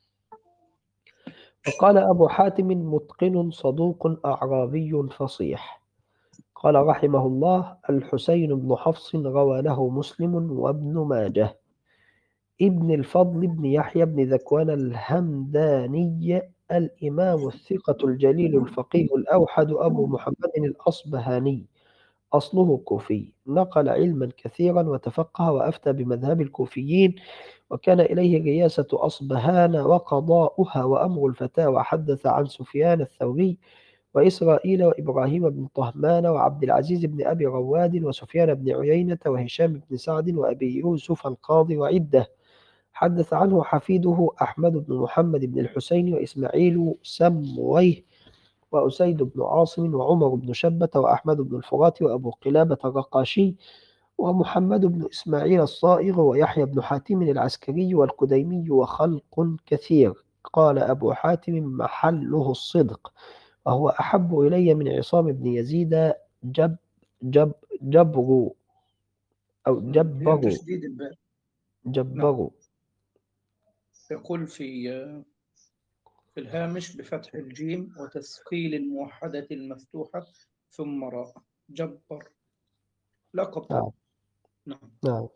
وقال أبو حاتم: متقن صدوق أعرابي فصيح. قال رحمه الله: الحسين بن حفص روى له مسلم وابن ماجه. ابن الفضل بن يحيى بن ذكوان الهمداني الإمام الثقة الجليل الفقيه الأوحد أبو محمد الأصبهاني، أصله كوفي، نقل علما كثيرا وتفقه وأفتى بمذهب الكوفيين، وكان إليه رياسة أصبهان وقضاؤها وأمر الفتاوى. حدث عن سفيان الثوري وإسرائيل وإبراهيم بن طهمان وعبد العزيز بن أبي رواد وسفيان بن عيينة وهشام بن سعد وأبي يوسف القاضي وعدة. حدث عنه حفيده أحمد بن محمد بن الحسين وإسماعيل سمويه وأسيد بن عاصم وعمر بن شبة وأحمد بن الفرات وأبو قلابة الرقاشي ومحمد بن إسماعيل الصائغ ويحيى بن حاتم العسكري والقديمي، وخلق كثير. قال أبو حاتم: محله الصدق، وهو أحب إلي من عصام بن يزيد جب جب جبر أو هي جبر تشديد الباء. نعم. جبر. يقول في الهامش بفتح الجيم وتثقيل الموحدة المفتوحة ثم راء. جبر، لقب نعم. طبعا. نعم. نعم.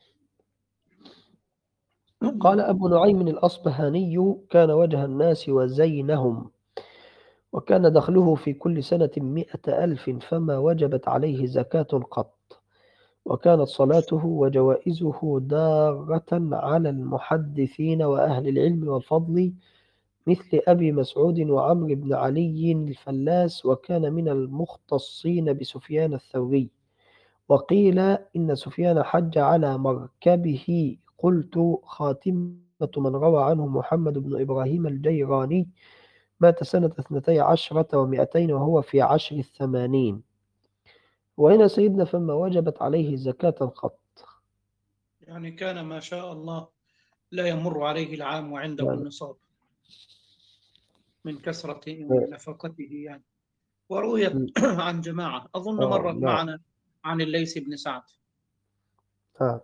قال أبو نعيم الأصبهاني: كان وجه الناس وزينهم، وكان دخله في كل سنة 100,000، فما وجبت عليه زكاة قط. وكانت صلاته وجوائزه دارة على المحدثين وأهل العلم والفضل، مثل أبي مسعود وعمرو بن علي الفلاس، وكان من المختصين بسفيان الثوري. وقيل إن سفيان حج على مركبه. قلت: خاتمة من روى عنه محمد بن إبراهيم الجيراني، مات سنة 12 و200 وهو في 10 80. وهنا سيدنا: فما وجبت عليه زكاة قط. يعني كان ما شاء الله لا يمر عليه العام وعنده يعني النصاب من كثرة نفقته يعني. ورويت عن جماعة أظن مرت نعم. معنا عن الليث بن سعد. نعم.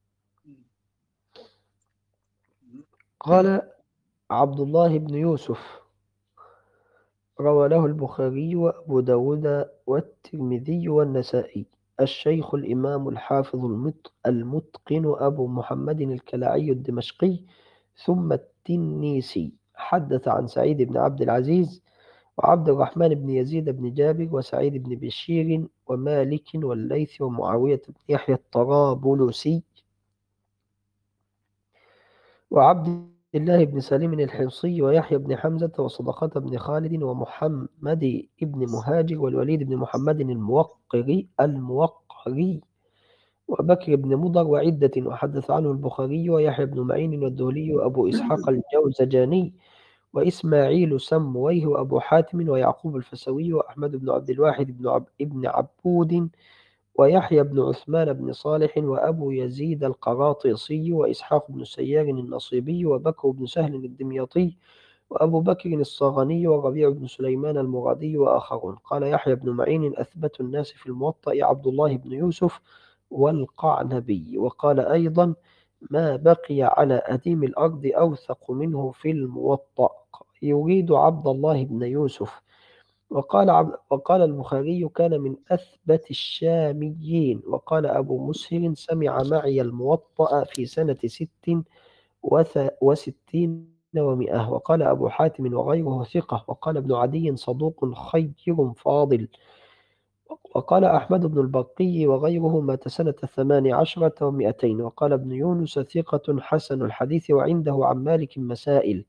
قال عبد الله بن يوسف: روى له البخاري وأبو داود والترمذي والنسائي. الشيخ الإمام الحافظ المتقن أبو محمد الكلاعي الدمشقي ثم التنيسي، حدث عن سعيد بن عبد العزيز وعبد الرحمن بن يزيد بن جابر وسعيد بن بشير ومالك والليث ومعاوية بن يحيى الطرابلسي وعبد الله بن سليم الحمصي ويحيى بن حمزة وصدقة بن خالد ومحمد بن مهاجر والوليد بن محمد الموقري وبكر بن مضر وعدة. وحدث عنه البخاري ويحيى بن معين والدهلي وأبو إسحاق الجوزجاني وإسماعيل سمويه وأبو حاتم ويعقوب الفسوي وأحمد بن عبد الواحد ابن عبود ويحيى بن عثمان بن صالح وأبو يزيد القراطيسي وإسحاق بن سيار النصيبي وبكر بن سهل الدمياطي وأبو بكر الصاغني وربيع بن سليمان المرادي وآخرون. قال يحيى بن معين: أثبت الناس في الموطأ عبد الله بن يوسف والقعنبي. وقال أيضا: ما بقي على أديم الأرض أوثق منه في الموطأ، يريد عبد الله بن يوسف. وقال البخاري: كان من أثبت الشاميين. وقال أبو مسهر: سمع معي الموطأ في سنة 66 و100. وقال أبو حاتم وغيره ثقة. وقال ابن عدي صدوق خير فاضل. وقال أحمد بن البقي وغيره مات سنة 18 و200. وقال ابن يونس ثقة حسن الحديث وعنده عن مالك مسائل.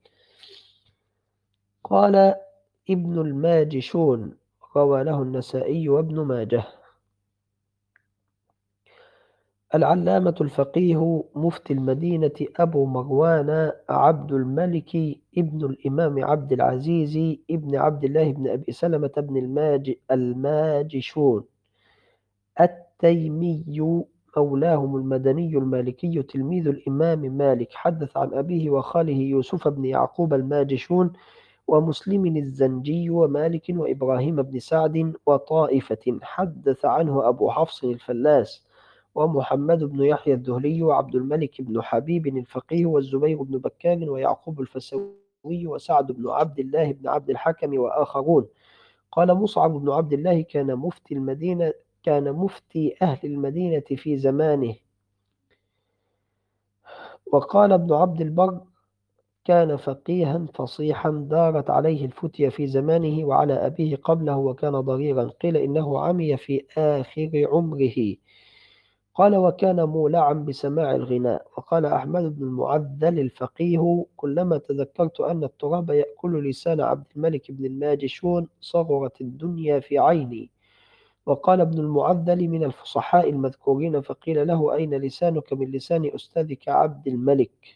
قال ابن الماجشون روى له النسائي وابن ماجه. العلامة الفقيه مفتي المدينة أبو مروان عبد الملك ابن الإمام عبد العزيز ابن عبد الله بن أبي سلمة بن الماجشون التيمي مولاهم المدني المالكي تلميذ الإمام مالك. حدث عن أبيه وخاله يوسف بن يعقوب الماجشون ومسلم الزنجي ومالك وإبراهيم بن سعد وطائفة. حدث عنه أبو حفص الفلاس ومحمد بن يحيى الذهلي وعبد الملك بن حبيب الفقيه والزبير بن بكار ويعقوب الفسوي وسعد بن عبد الله بن عبد الحكم وآخرون. قال مصعب بن عبد الله كان مفتي أهل المدينة في زمانه. وقال ابن عبد البر كان فقيها فصيحا دارت عليه الفتية في زمانه وعلى أبيه قبله وكان ضريرا. قيل إنه عمي في آخر عمره. قال وكان مولعا بسماع الغناء. وقال أحمد بن المعذل الفقيه كلما تذكرت أن التراب يأكل لسان عبد الملك بن الماجشون صغرت الدنيا في عيني. وقال ابن المعذل من الفصحاء المذكورين فقيل له أين لسانك من لسان أستاذك عبد الملك؟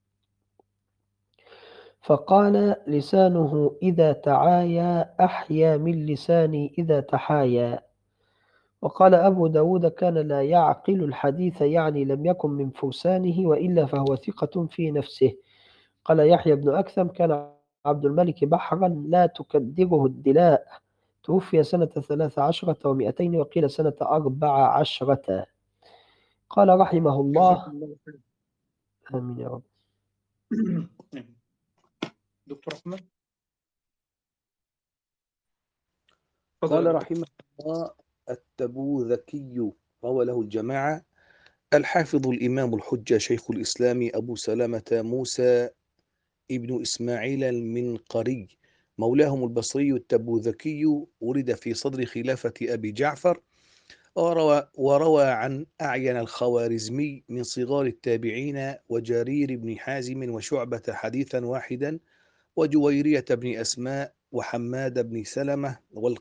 فقال لسانه إذا تعايا أحيا من لساني إذا تحايا. وقال أبو داود كان لا يعقل الحديث يعني لم يكن من فرسانه وإلا فهو ثقة في نفسه. قال يحيى بن أكثم كان عبد الملك بحرا لا تكدره الدلاء. توفي سنة 13 و200 وقيل سنة 14. قال رحمه جزاكم الله. الله خير. آمين يا رب. دكتور أحمد، قال تفضل. رحمه الله: التبوذكي روى له الجماعة. الحافظ الإمام الحجة شيخ الإسلام أبو سلامة موسى ابن إسماعيل المنقري مولاهم البصري التبوذكي ولد في صدر خلافة أبي جعفر، وروى عن أعين الخوارزمي من صغار التابعين وجرير بن حازم وشعبة حديثا واحدا وجويرية بن أسماء وحماد بن سلمة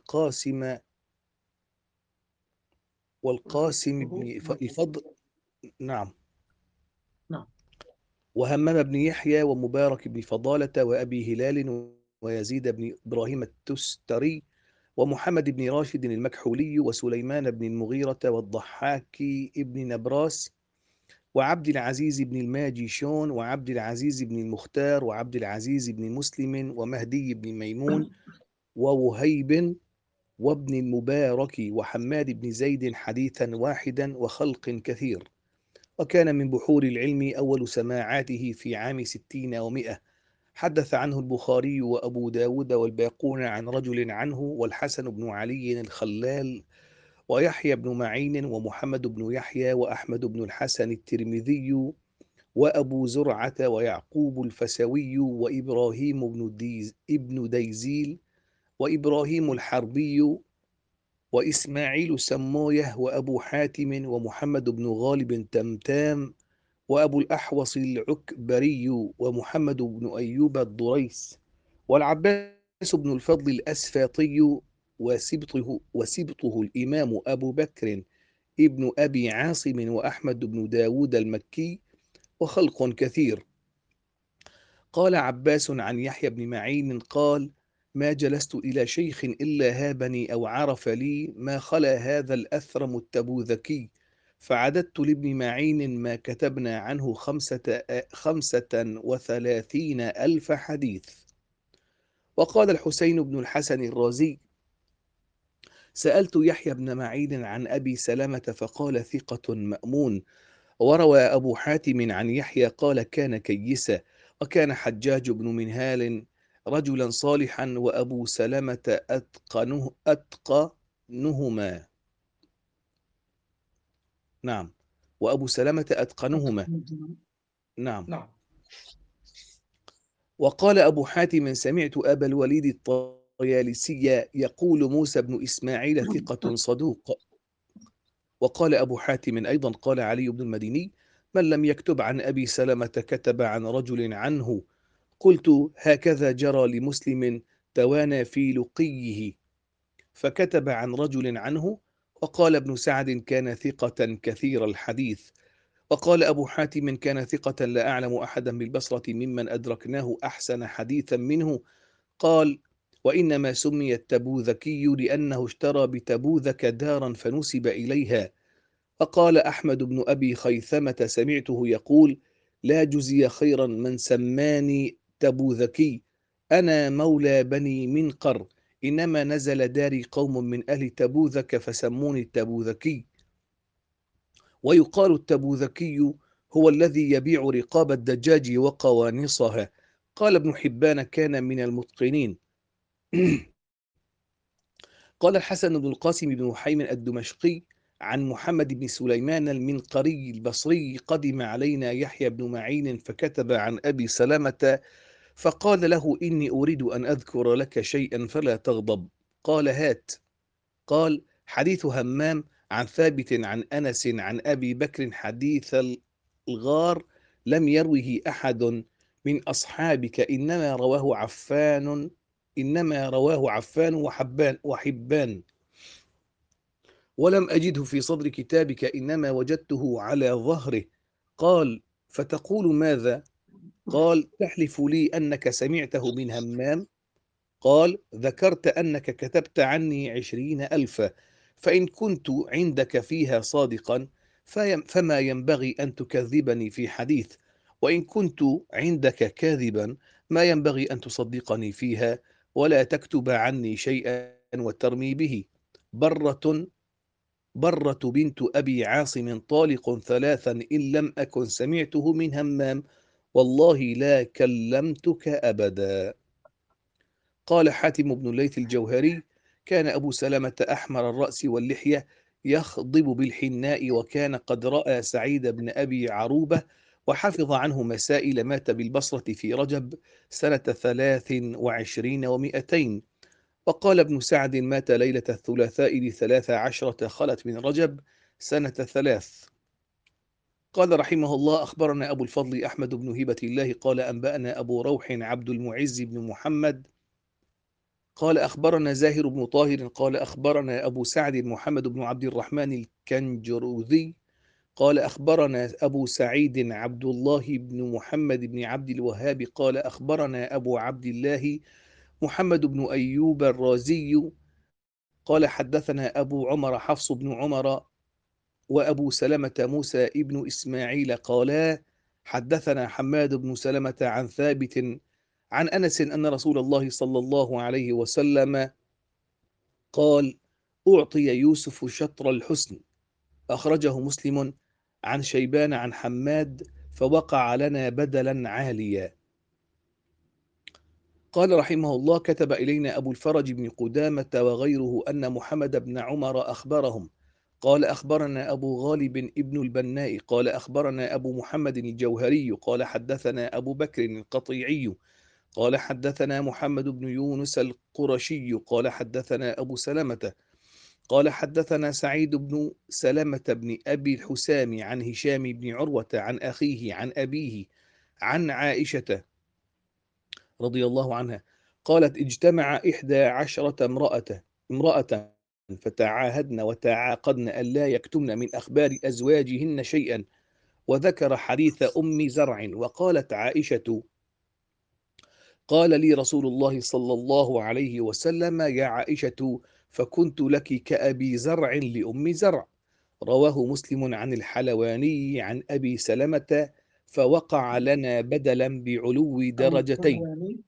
والقاسم بن الفضل. نعم. نعم. وهمام بن يحيى ومبارك بن فضالة وأبي هلال ويزيد بن إبراهيم التستري ومحمد بن راشد المكحولي وسليمان بن المغيرة والضحاك بن نبراس وعبد العزيز بن الماجشون وعبد العزيز بن المختار وعبد العزيز بن مسلم ومهدي بن ميمون ووهيب وابن المبارك وحماد بن زيد حديثا واحدا وخلق كثير. وكان من بحور العلم أول سماعاته في عام 60 و100. حدث عنه البخاري وأبو داود والباقون عن رجل عنه والحسن بن علي الخلال ويحيى بن معين ومحمد بن يحيى وأحمد بن الحسن الترمذي وأبو زرعة ويعقوب الفسوي وإبراهيم ابن ديزيل وإبراهيم الحربي وإسماعيل سمويه وأبو حاتم ومحمد بن غالب تمتام وأبو الأحوص العكبري ومحمد بن أيوب الضريس والعباس بن الفضل الأسفاطي وسبطه الإمام أبو بكر ابن أبي عاصم وأحمد بن داود المكي وخلق كثير. قال عباس عن يحيى بن معين قال: ما جلست إلى شيخ إلا هابني أو عرف لي ما خلا هذا الأثرم التبوذكي، فعددت لابن معين ما كتبنا عنه 35,000 حديث. وقال الحسين بن الحسن الرازي: سألت يحيى بن معين عن أبي سلمة فقال ثقة مأمون. وروى أبو حاتم عن يحيى قال كان كيسا. وكان حجاج بن منهال رجلا صالحا وأبو سلمة أتقنهما. نعم. وأبو سلمة أتقنهما. نعم. نعم. وقال أبو حاتم سمعت أبا الوليد الطيالسي يقول موسى بن إسماعيل ثقة صدوق. وقال أبو حاتم أيضا قال علي بن المديني من لم يكتب عن أبي سلمة كتب عن رجل عنه. قلت هكذا جرى لمسلم توانى في لقيه فكتب عن رجل عنه. وقال ابن سعد كان ثقة كثير الحديث. وقال أبو حاتم كان ثقة لا أعلم أحدا بالبصرة ممن أدركناه أحسن حديثا منه. قال وإنما سمي التبوذكي لأنه اشترى بتبوذك دارا فنسب إليها. وقال أحمد بن أبي خيثمة سمعته يقول لا جزي خيرا من سماني تبوذكي أنا مولى بني منقر إنما نزل داري قوم من أهل تبوذك فسموني التبوذكي. ويقال التبوذكي هو الذي يبيع رقاب الدجاج وقوانصها. قال ابن حبان كان من المتقنين. قال الحسن بن القاسم بن محيمن الدمشقي عن محمد بن سليمان المنقري البصري قدم علينا يحيى بن معين فكتب عن أبي سلمة فقال له إني أريد أن أذكر لك شيئا فلا تغضب. قال هات. قال حديث همام عن ثابت عن أنس عن أبي بكر حديث الغار لم يروه أحد من أصحابك إنما رواه عفان وحبان ولم أجده في صدر كتابك إنما وجدته على ظهره. قال فتقول ماذا؟ قال تحلف لي أنك سمعته من همام. قال ذكرت أنك كتبت عني 20,000 فإن كنت عندك فيها صادقا فما ينبغي أن تكذبني في حديث وإن كنت عندك كاذبا ما ينبغي أن تصدقني فيها ولا تكتب عني شيئا وترمي به. برة بنت أبي عاصم طالق 3 إن لم أكن سمعته من همام والله لا كلمتك أبدا. قال حاتم بن الليث الجوهري كان أبو سلمة أحمر الرأس واللحية يخضب بالحناء وكان قد رأى سعيد بن أبي عروبة وحفظ عنه مسائل مات بالبصرة في رجب سنة 23 و200. وقال ابن سعد مات ليلة الثلاثاء ل13 خلت من رجب سنة 3. قال رحمه الله أخبرنا أبو الفضل أحمد بن هبة الله قال أنبأنا أبو روح عبد المعز بن محمد قال أخبرنا زاهر بن طاهر قال أخبرنا أبو سعد محمد بن عبد الرحمن الكنجروذي قال أخبرنا أبو سعيد عبد الله بن محمد بن عبد الوهاب قال أخبرنا أبو عبد الله محمد بن أيوب الرازي قال حدثنا أبو عمر حفص بن عمر وأبو سلمة موسى ابن إسماعيل قالا حدثنا حماد بن سلمة عن ثابت عن أنس أن رسول الله صلى الله عليه وسلم قال أعطي يوسف شطر الحسن. أخرجه مسلم عن شيبان عن حماد فوقع لنا بدلا عاليا. قال رحمه الله كتب إلينا أبو الفرج بن قدامة وغيره أن محمد بن عمر أخبرهم قال أخبرنا أبو غالب ابن البناء قال أخبرنا أبو محمد الجوهري قال حدثنا أبو بكر القطيعي قال حدثنا محمد بن يونس القرشي قال حدثنا أبو سلمة قال حدثنا سعيد بن سلمة بن أبي الحسام عن هشام بن عروة عن أخيه عن أبيه عن عائشة رضي الله عنها قالت اجتمع 11 امرأة فتعاهدن وتعاقدن ألا يكتمن من أخبار أزواجهن شيئا وذكر حديث أم زرع. وقالت عائشة قال لي رسول الله صلى الله عليه وسلم يا عائشة فكنت لك كأبي زرع لأم زرع. رواه مسلم عن الحلواني عن أبي سلمة فوقع لنا بدلا بعلو درجتين.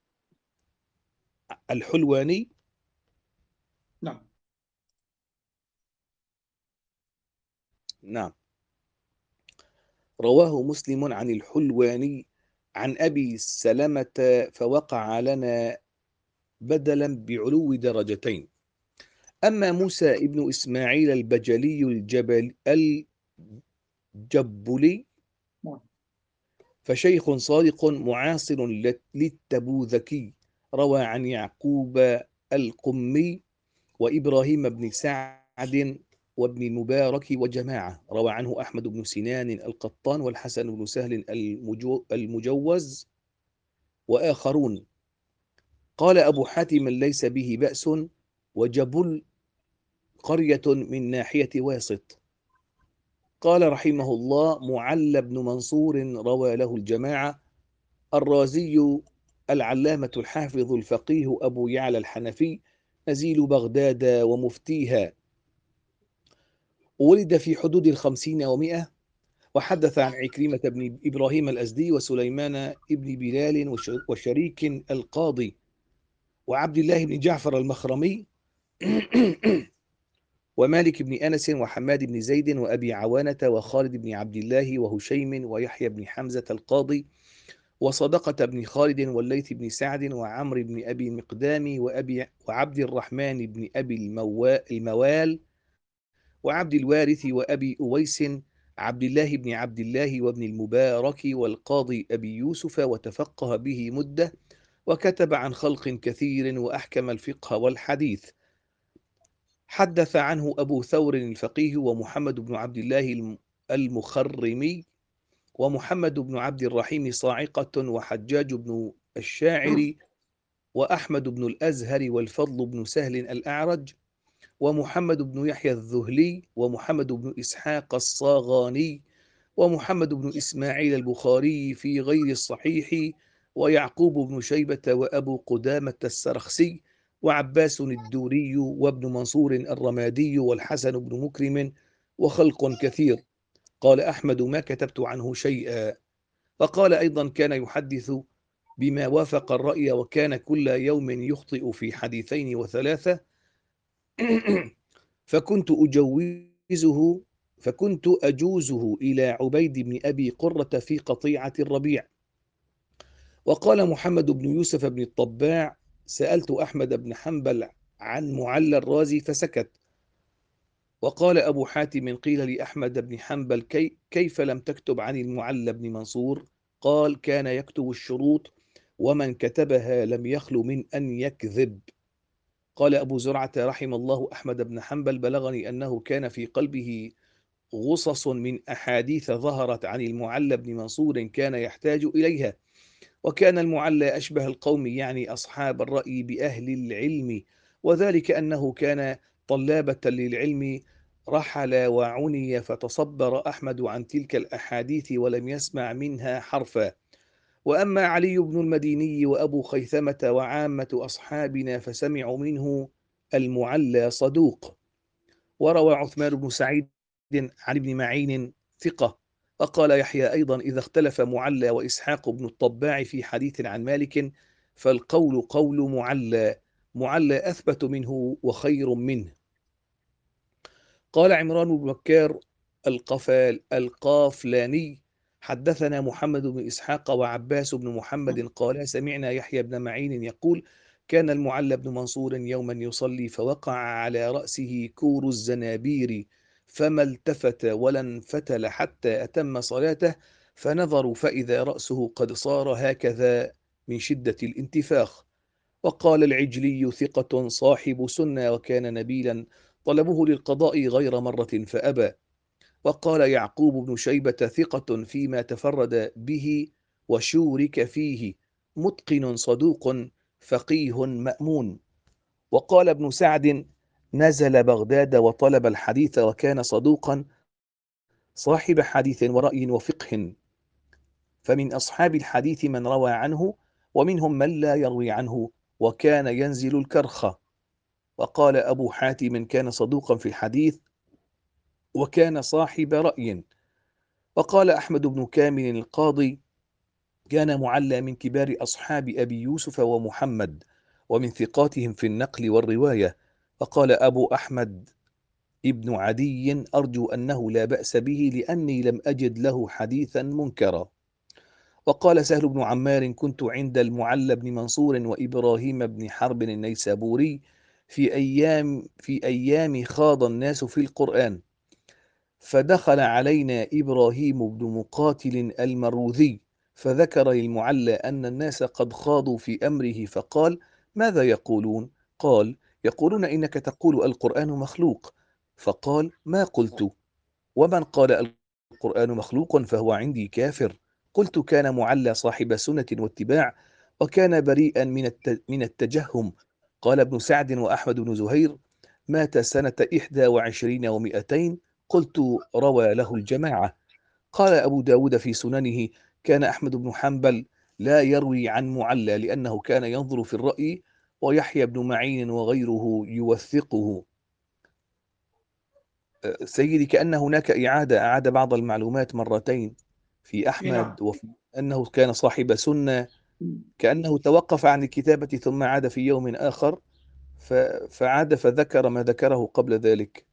الحلواني نعم. نعم. رواه مسلم عن الحلواني عن أبي سلمة فوقع لنا بدلا بعلو درجتين. أما موسى ابن إسماعيل البجلي الجبلي فشيخ صادق معاصر للتبوذكي روى عن يعقوب القمي وإبراهيم بن سعد وابن المبارك وجماعة. روى عنه أحمد بن سنان القطان والحسن بن سهل المجوز وآخرون. قال أبو حاتم ليس به بأس، وجبل قرية من ناحية واسط. قال رحمه الله: معل بن منصور روى له الجماعة. الرازي العلامة الحافظ الفقيه أبو يعلى الحنفي نزيل بغداد ومفتيها، ولد في حدود 50 و100، وحدث عن عكرمة بن إبراهيم الأزدي وسليمان بن بلال وشريك القاضي وعبد الله بن جعفر المخرمي ومالك بن أنس وحماد بن زيد وأبي عوانة وخالد بن عبد الله وهشيم ويحيى بن حمزة القاضي وصدقة بن خالد والليث بن سعد وعمر بن أبي مقدام وعبد الرحمن بن أبي الموال وعبد الوارث وأبي أويس عبد الله بن عبد الله وابن المبارك والقاضي أبي يوسف، وتفقه به مدة، وكتب عن خلق كثير وأحكم الفقه والحديث. حدث عنه أبو ثور الفقيه ومحمد بن عبد الله المخرمي ومحمد بن عبد الرحيم صاعقة وحجاج بن الشاعر وأحمد بن الأزهر والفضل بن سهل الأعرج ومحمد بن يحيى الذهلي ومحمد بن إسحاق الصاغاني ومحمد بن إسماعيل البخاري في غير الصحيح ويعقوب بن شيبة وأبو قدامة السرخسي وعباس الدوري وابن منصور الرمادي والحسن بن مكرم وخلق كثير. قال أحمد: ما كتبت عنه شيئا. وقال أيضا: كان يحدث بما وافق الرأي، وكان كل يوم يخطئ في حديثين وثلاثة فكنت أجوزه إلى عبيد بن أبي قرة في قطيعة الربيع. وقال محمد بن يوسف بن الطباع: سألت أحمد بن حنبل عن معل الرازي فسكت. وقال أبو حاتم: قيل لأحمد بن حنبل: كيف لم تكتب عن المعل بن منصور؟ قال: كان يكتب الشروط، ومن كتبها لم يخل من أن يكذب. قال أبو زرعة رحم الله أحمد بن حنبل: بلغني أنه كان في قلبه غصص من أحاديث ظهرت عن المعل بن منصور كان يحتاج إليها، وكان المعل أشبه القوم، يعني أصحاب الرأي، بأهل العلم، وذلك أنه كان طلابة للعلم، رحل وعني، فتصبر أحمد عن تلك الأحاديث ولم يسمع منها حرفا. وأما علي بن المديني وأبو خيثمة وعامة أصحابنا فسمعوا منه المعلى صدوق. وروى عثمان بن سعيد عن ابن معين ثقة. وقال يحيى أيضا: إذا اختلف معلى وإسحاق بن الطباع في حديث عن مالك فالقول قول معلى أثبت منه وخير منه. قال عمران بن بكار القافلاني: حدثنا محمد بن إسحاق وعباس بن محمد قال سمعنا يحيى بن معين يقول: كان المعلى بن منصور يوما يصلي فوقع على رأسه كور الزنابير فما التفت ولا انفتل حتى أتم صلاته، فنظروا فإذا رأسه قد صار هكذا من شدة الانتفاخ. وقال العجلي ثقة صاحب سنة وكان نبيلا، طلبوه للقضاء غير مرة فأبى. وقال يعقوب بن شيبة ثقة فيما تفرد به وشورك فيه، متقن صدوق فقيه مأمون. وقال ابن سعد: نزل بغداد وطلب الحديث وكان صدوقا صاحب حديث ورأي وفقه، فمن أصحاب الحديث من روى عنه ومنهم من لا يروي عنه، وكان ينزل الكرخ. وقال أبو حاتم: كان صدوقا في الحديث وكان صاحب رأي. وقال أحمد بن كامل القاضي: كان معلى من كبار أصحاب أبي يوسف ومحمد، ومن ثقاتهم في النقل والرواية. وقال أبو أحمد ابن عدي: أرجو أنه لا بأس به لأني لم أجد له حديثا منكرا. وقال سهل بن عمار: كنت عند المعلى بن منصور وإبراهيم بن حرب النيسابوري في أيام خاض الناس في القرآن، فدخل علينا إبراهيم بن مقاتل المروذي فذكر للمعلى أن الناس قد خاضوا في أمره، فقال: ماذا يقولون؟ قال: يقولون إنك تقول القرآن مخلوق. فقال: ما قلت، ومن قال القرآن مخلوق فهو عندي كافر. قلت: كان معلى صاحب سنة واتباع، وكان بريئا من التجهم. قال ابن سعد وأحمد بن زهير: مات سنة 21 و200. قلت: روى له الجماعة. قال أبو داود في سننه: كان أحمد بن حنبل لا يروي عن معلى لأنه كان ينظر في الرأي، ويحيى بن معين وغيره يوثقه. سيدي، كأن هناك أعاد بعض المعلومات مرتين في نعم. أحمد، وفي أنه كان صاحب سنة، كأنه توقف عن الكتابة ثم عاد في يوم آخر، فعاد فذكر ما ذكره قبل ذلك.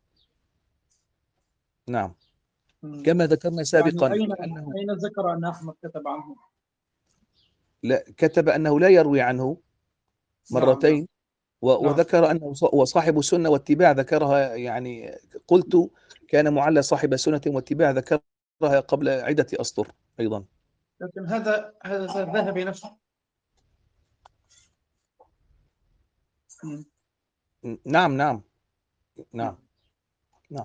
نعم، كما ذكرنا سابقا يعني أنه أين ذكر أن أحمد كتب عنه؟ لا، كتب أنه لا يروي عنه مرتين. نعم. وذكر أنه وصاحب سنة واتباع ذكرها، يعني قلت كان معلى صاحب سنة واتباع ذكرها قبل عدة أسطر أيضا. لكن هذا الذهبي نفسه. نعم نعم نعم نعم.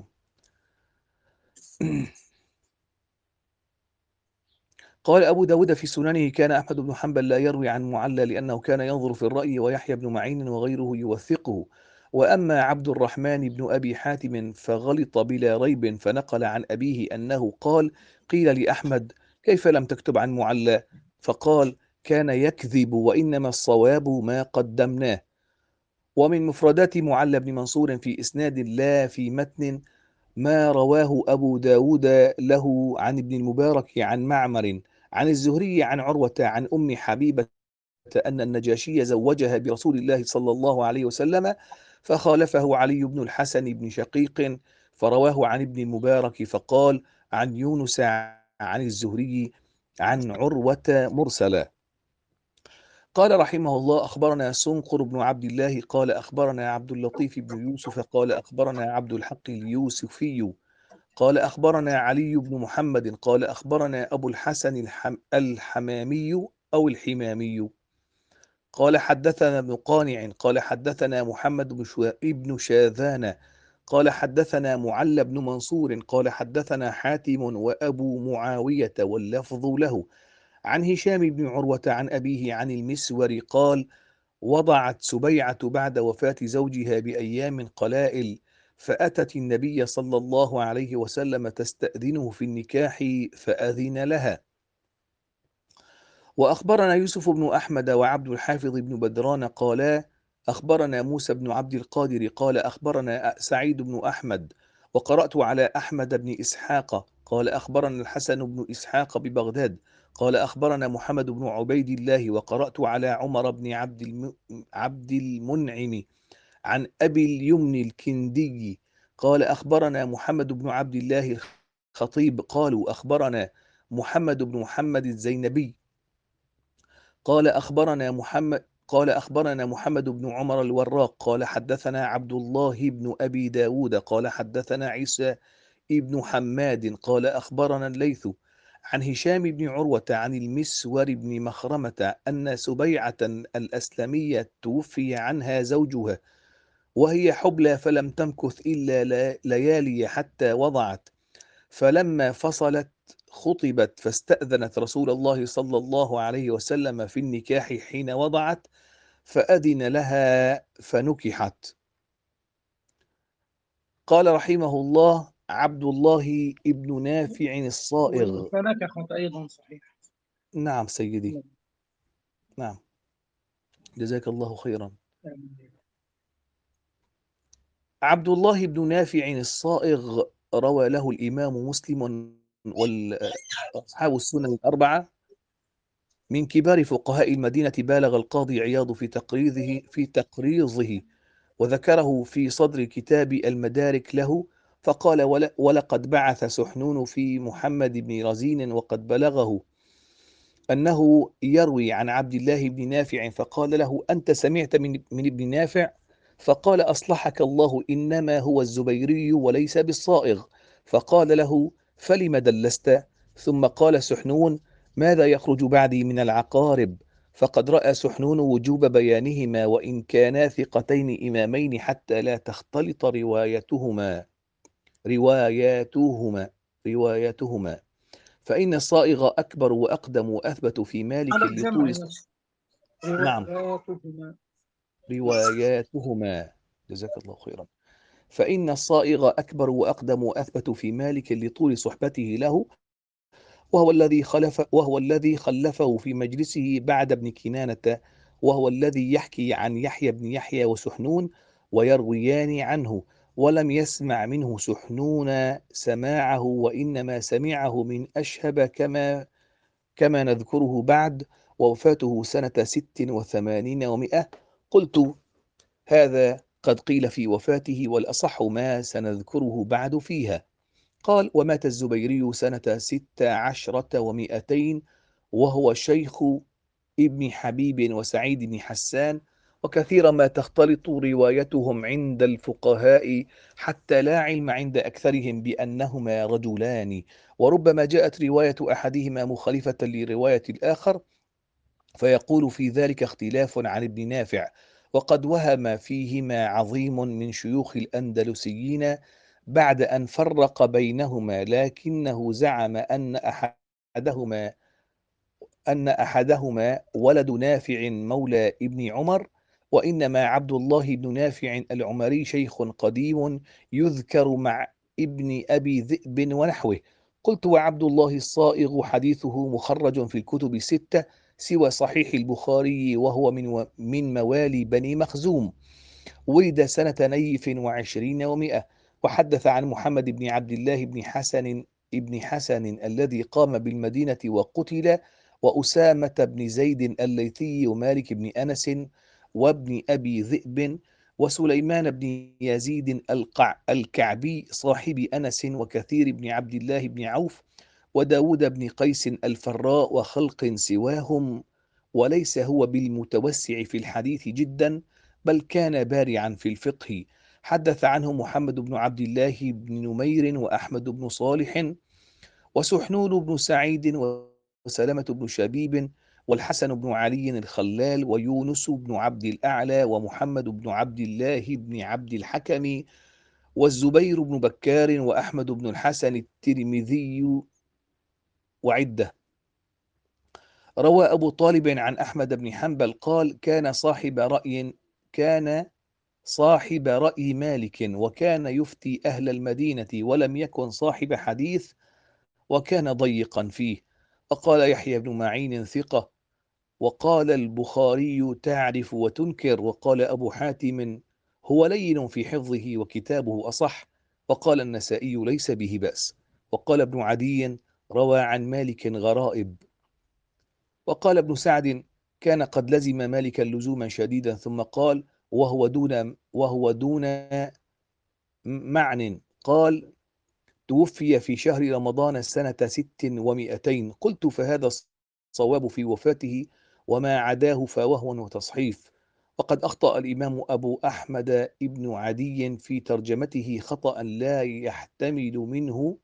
قال أبو داود في سننه: كان أحمد بن حنبل لا يروي عن معلى لأنه كان ينظر في الرأي، ويحيى بن معين وغيره يوثقه. وأما عبد الرحمن بن أبي حاتم فغلط بلا ريب، فنقل عن أبيه أنه قال: قيل لأحمد: كيف لم تكتب عن معلى؟ فقال: كان يكذب، وإنما الصواب ما قدمناه. ومن مفردات معلى بن منصور في إسناد لا في متن ما رواه أبو داود له عن ابن المبارك عن معمر عن الزهري عن عروة عن أم حبيبة أن النجاشي زوجها برسول الله صلى الله عليه وسلم، فخالفه علي بن الحسن بن شقيق فرواه عن ابن المبارك، فقال: عن يونس عن الزهري عن عروة مرسلا. قال رحمه الله: أخبرنا سنقر بن عبد الله قال أخبرنا عبد اللطيف بن يوسف قال أخبرنا عبد الحق اليوسفي قال أخبرنا علي بن محمد قال أخبرنا أبو الحسن الحمامي أو الحمامي قال حدثنا ابن قانع قال حدثنا محمد بن شاذان قال حدثنا معل بن منصور قال حدثنا حاتم وأبو معاوية واللفظ له عن هشام بن عروة عن أبيه عن المسور قال: وضعت سبيعة بعد وفاة زوجها بأيام قلائل، فأتت النبي صلى الله عليه وسلم تستأذنه في النكاح فأذن لها. وأخبرنا يوسف بن أحمد وعبد الحافظ بن بدران قالا: أخبرنا موسى بن عبد القادر قال أخبرنا سعيد بن أحمد وقرأت على أحمد بن إسحاق قال أخبرنا الحسن بن إسحاق ببغداد قال أخبرنا محمد بن عبيد الله وقرأت على عمر بن عبد المنعم عن أبي اليمن الكندي قال أخبرنا محمد بن عبد الله الخطيب قالوا أخبرنا محمد بن محمد الزينبي قال أخبرنا محمد بن عمر الوراق قال حدثنا عبد الله بن أبي داود قال حدثنا عيسى ابن حماد قال أخبرنا الليث عن هشام بن عروة عن المسور بن مخرمة أن سبيعة الأسلمية توفي عنها زوجها وهي حبلى، فلم تمكث إلا ليالي حتى وضعت، فلما فصلت خطبت، فاستأذنت رسول الله صلى الله عليه وسلم في النكاح حين وضعت، فأذن لها فنكحت. قال رحمه الله: عبد الله ابن نافع الصائغ. فنكحت أيضا صحيح. نعم سيدي، نعم، جزاك الله خيرا. عبد الله بن نافع الصائغ روى له الإمام مسلم وأصحاب السنن الأربعة. من كبار فقهاء المدينة، بالغ القاضي عياض في تقريضه وذكره في صدر كتاب المدارك له، فقال: ولقد بعث سحنون في محمد بن رزين وقد بلغه أنه يروي عن عبد الله بن نافع، فقال له: أنت سمعت من ابن نافع؟ فقال: أصلحك الله، إنما هو الزبيري وليس بالصائغ. فقال له: فلم دلست؟ ثم قال سحنون: ماذا يخرج بعدي من العقارب؟ فقد رأى سحنون وجوب بيانهما وإن كانا ثقتين إمامين حتى لا تختلط رواياتهما فإن الصائغ أكبر وأقدم وأثبت في مالك على الجمع لطول. يا شيخ. نعم، رواياتهما. رواياتهما. جزاك الله خيرا. فإن الصائغ أكبر وأقدم وأثبت في مالك لطول صحبته له، وهو الذي خلفه في مجلسه بعد ابن كنانة، وهو الذي يحكي عن يحيى بن يحيى وسحنون ويرويان عنه، ولم يسمع منه سحنون سماعه، وإنما سمعه من أشهب كما نذكره بعد، ووفاته سنة 86 و100. قلت: هذا قد قيل في وفاته، والأصح ما سنذكره بعد فيها. قال: ومات الزبيري سنة 16 و200، وهو شيخ ابن حبيب وسعيد بن حسان، وكثيرا ما تختلط روايتهم عند الفقهاء، حتى لا علم عند أكثرهم بأنهما رجلان، وربما جاءت رواية أحدهما مخالفة لرواية الآخر، فيقول في ذلك اختلاف عن ابن نافع. وقد وهم فيهما عظيم من شيوخ الأندلسيين بعد أن فرق بينهما، لكنه زعم أن أحدهما ولد نافع مولى ابن عمر، وإنما عبد الله بن نافع العمري شيخ قديم يذكر مع ابن أبي ذئب ونحوه. قلت: وعبد الله الصائغ حديثه مخرج في الكتب الستة سوى صحيح البخاري، وهو من موالي بني مخزوم، ولد سنة 22 و100، وحدث عن محمد بن عبد الله بن حسن الذي قام بالمدينة وقتل، وأسامة بن زيد الليثي، ومالك بن أنس، وابن أبي ذئب، وسليمان بن يزيد الكعبي صاحب أنس، وكثير بن عبد الله بن عوف، وداود بن قيس الفراء، وخلق سواهم، وليس هو بالمتوسع في الحديث جدا، بل كان بارعا في الفقه. حدث عنه محمد بن عبد الله بن نمير، وأحمد بن صالح، وسحنون بن سعيد، وسلمة بن شبيب، والحسن بن علي الخلال، ويونس بن عبد الأعلى، ومحمد بن عبد الله بن عبد الحكم، والزبير بن بكار، وأحمد بن الحسن الترمذي، وعدة. روى أبو طالب عن أحمد بن حنبل قال: كان صاحب رأي مالك، وكان يفتي أهل المدينة، ولم يكن صاحب حديث، وكان ضيقا فيه. وقال يحيى بن معين ثقة، وقال البخاري تعرف وتنكر، وقال أبو حاتم هو لين في حفظه وكتابه أصح، وقال النسائي ليس به بأس، وقال ابن عدي روى عن مالك غرائب. وقال ابن سعد: كان قد لزم مالكا لزوما شديدا، ثم قال: وهو دون معنى. قال: توفي في شهر رمضان سنة 600. قلت: فهذا الصواب في وفاته، وما عداه فوهو وتصحيف. وقد أخطأ الإمام أبو أحمد ابن عدي في ترجمته خطأ لا يحتمل منه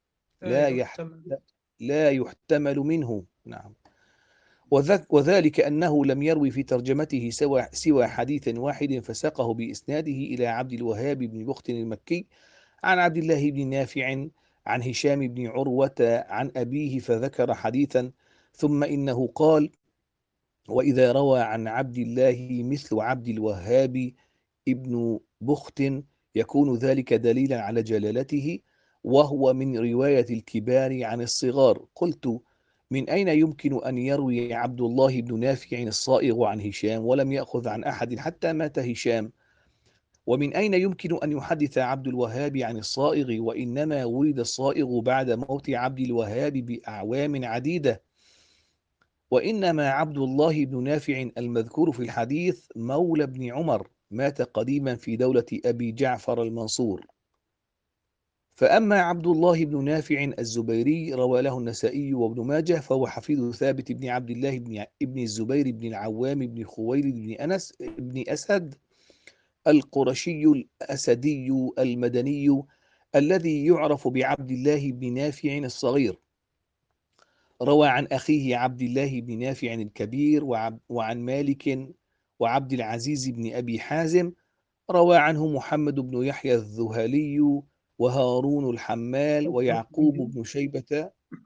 لا يحتمل منه. نعم. وذلك أنه لم يروي في ترجمته سوى حديث واحد، فساقه بإسناده إلى عبد الوهاب بن بخت المكي عن عبد الله بن نافع عن هشام بن عروة عن أبيه، فذكر حديثا، ثم إنه قال: وإذا روى عن عبد الله مثل عبد الوهاب ابن بخت يكون ذلك دليلا على جلالته، وهو من رواية الكبار عن الصغار. قلت: من أين يمكن أن يروي عبد الله بن نافع الصائغ عن هشام ولم يأخذ عن أحد حتى مات هشام؟ ومن أين يمكن أن يحدث عبد الوهاب عن الصائغ، وإنما ولد الصائغ بعد موت عبد الوهاب بأعوام عديدة؟ وإنما عبد الله بن نافع المذكور في الحديث مولى بن عمر، مات قديما في دولة أبي جعفر المنصور. فأما عبد الله بن نافع الزبيري روى له النسائي وابن ماجه، فهو حفيد ثابت بن عبد الله بن الزبير بن العوام بن خويلد بن أنس بن أسد القرشي الأسدي المدني، الذي يعرف بعبد الله بن نافع الصغير. روى عن أخيه عبد الله بن نافع الكبير وعن مالك وعبد العزيز بن أبي حازم. روى عنه محمد بن يحيى الذهلي وهارون الحمال ويعقوب بن شيبة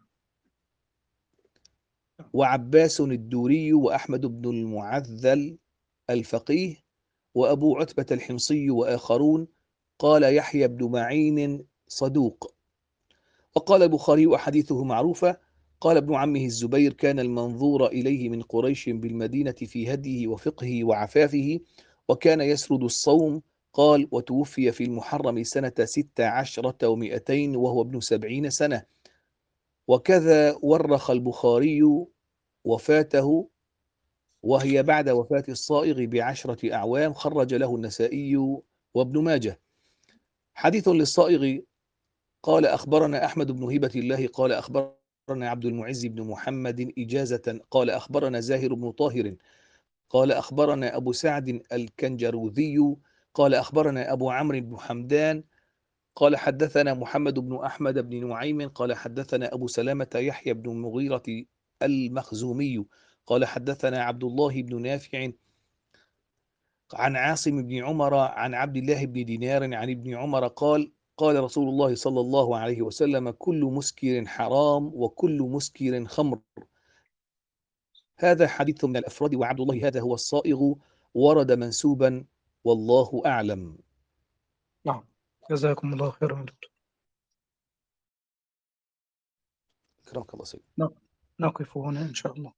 وعباس الدوري وأحمد بن المعذل الفقيه وأبو عتبة الحمصي وآخرون. قال يحيى بن معين صدوق. وقال البخاري وحديثه معروفة. قال ابن عمه الزبير كان المنظور إليه من قريش بالمدينة في هديه وفقهه وعفافه، وكان يسرد الصوم. قال وتوفي في المحرم سنة 16 و200 وهو ابن 70 سنة. وكذا ورخ البخاري وفاته وهي بعد وفاة الصائغ ب10 أعوام. خرج له النسائي وابن ماجه. حديث للصائغ. قال أخبرنا أحمد بن هبة الله قال أخبرنا عبد المعز بن محمد إجازة قال أخبرنا زاهر بن طاهر قال أخبرنا أبو سعد الكنجروذي قال أخبرنا أبو عمرو بن حمدان قال حدثنا محمد بن أحمد بن نعيم قال حدثنا أبو سلامة يحيى بن المغيرة المخزومي قال حدثنا عبد الله بن نافع عن عاصم بن عمر عن عبد الله بن دينار عن ابن عمر قال قال رسول الله صلى الله عليه وسلم كل مسكر حرام وكل مسكر خمر. هذا حديث من الأفراد وعبد الله هذا هو الصائغ ورد منسوبا والله أعلم. نعم، جزاكم الله خيرا يا دكتور. أكرمك الله سيدي. نقف هنا إن شاء الله.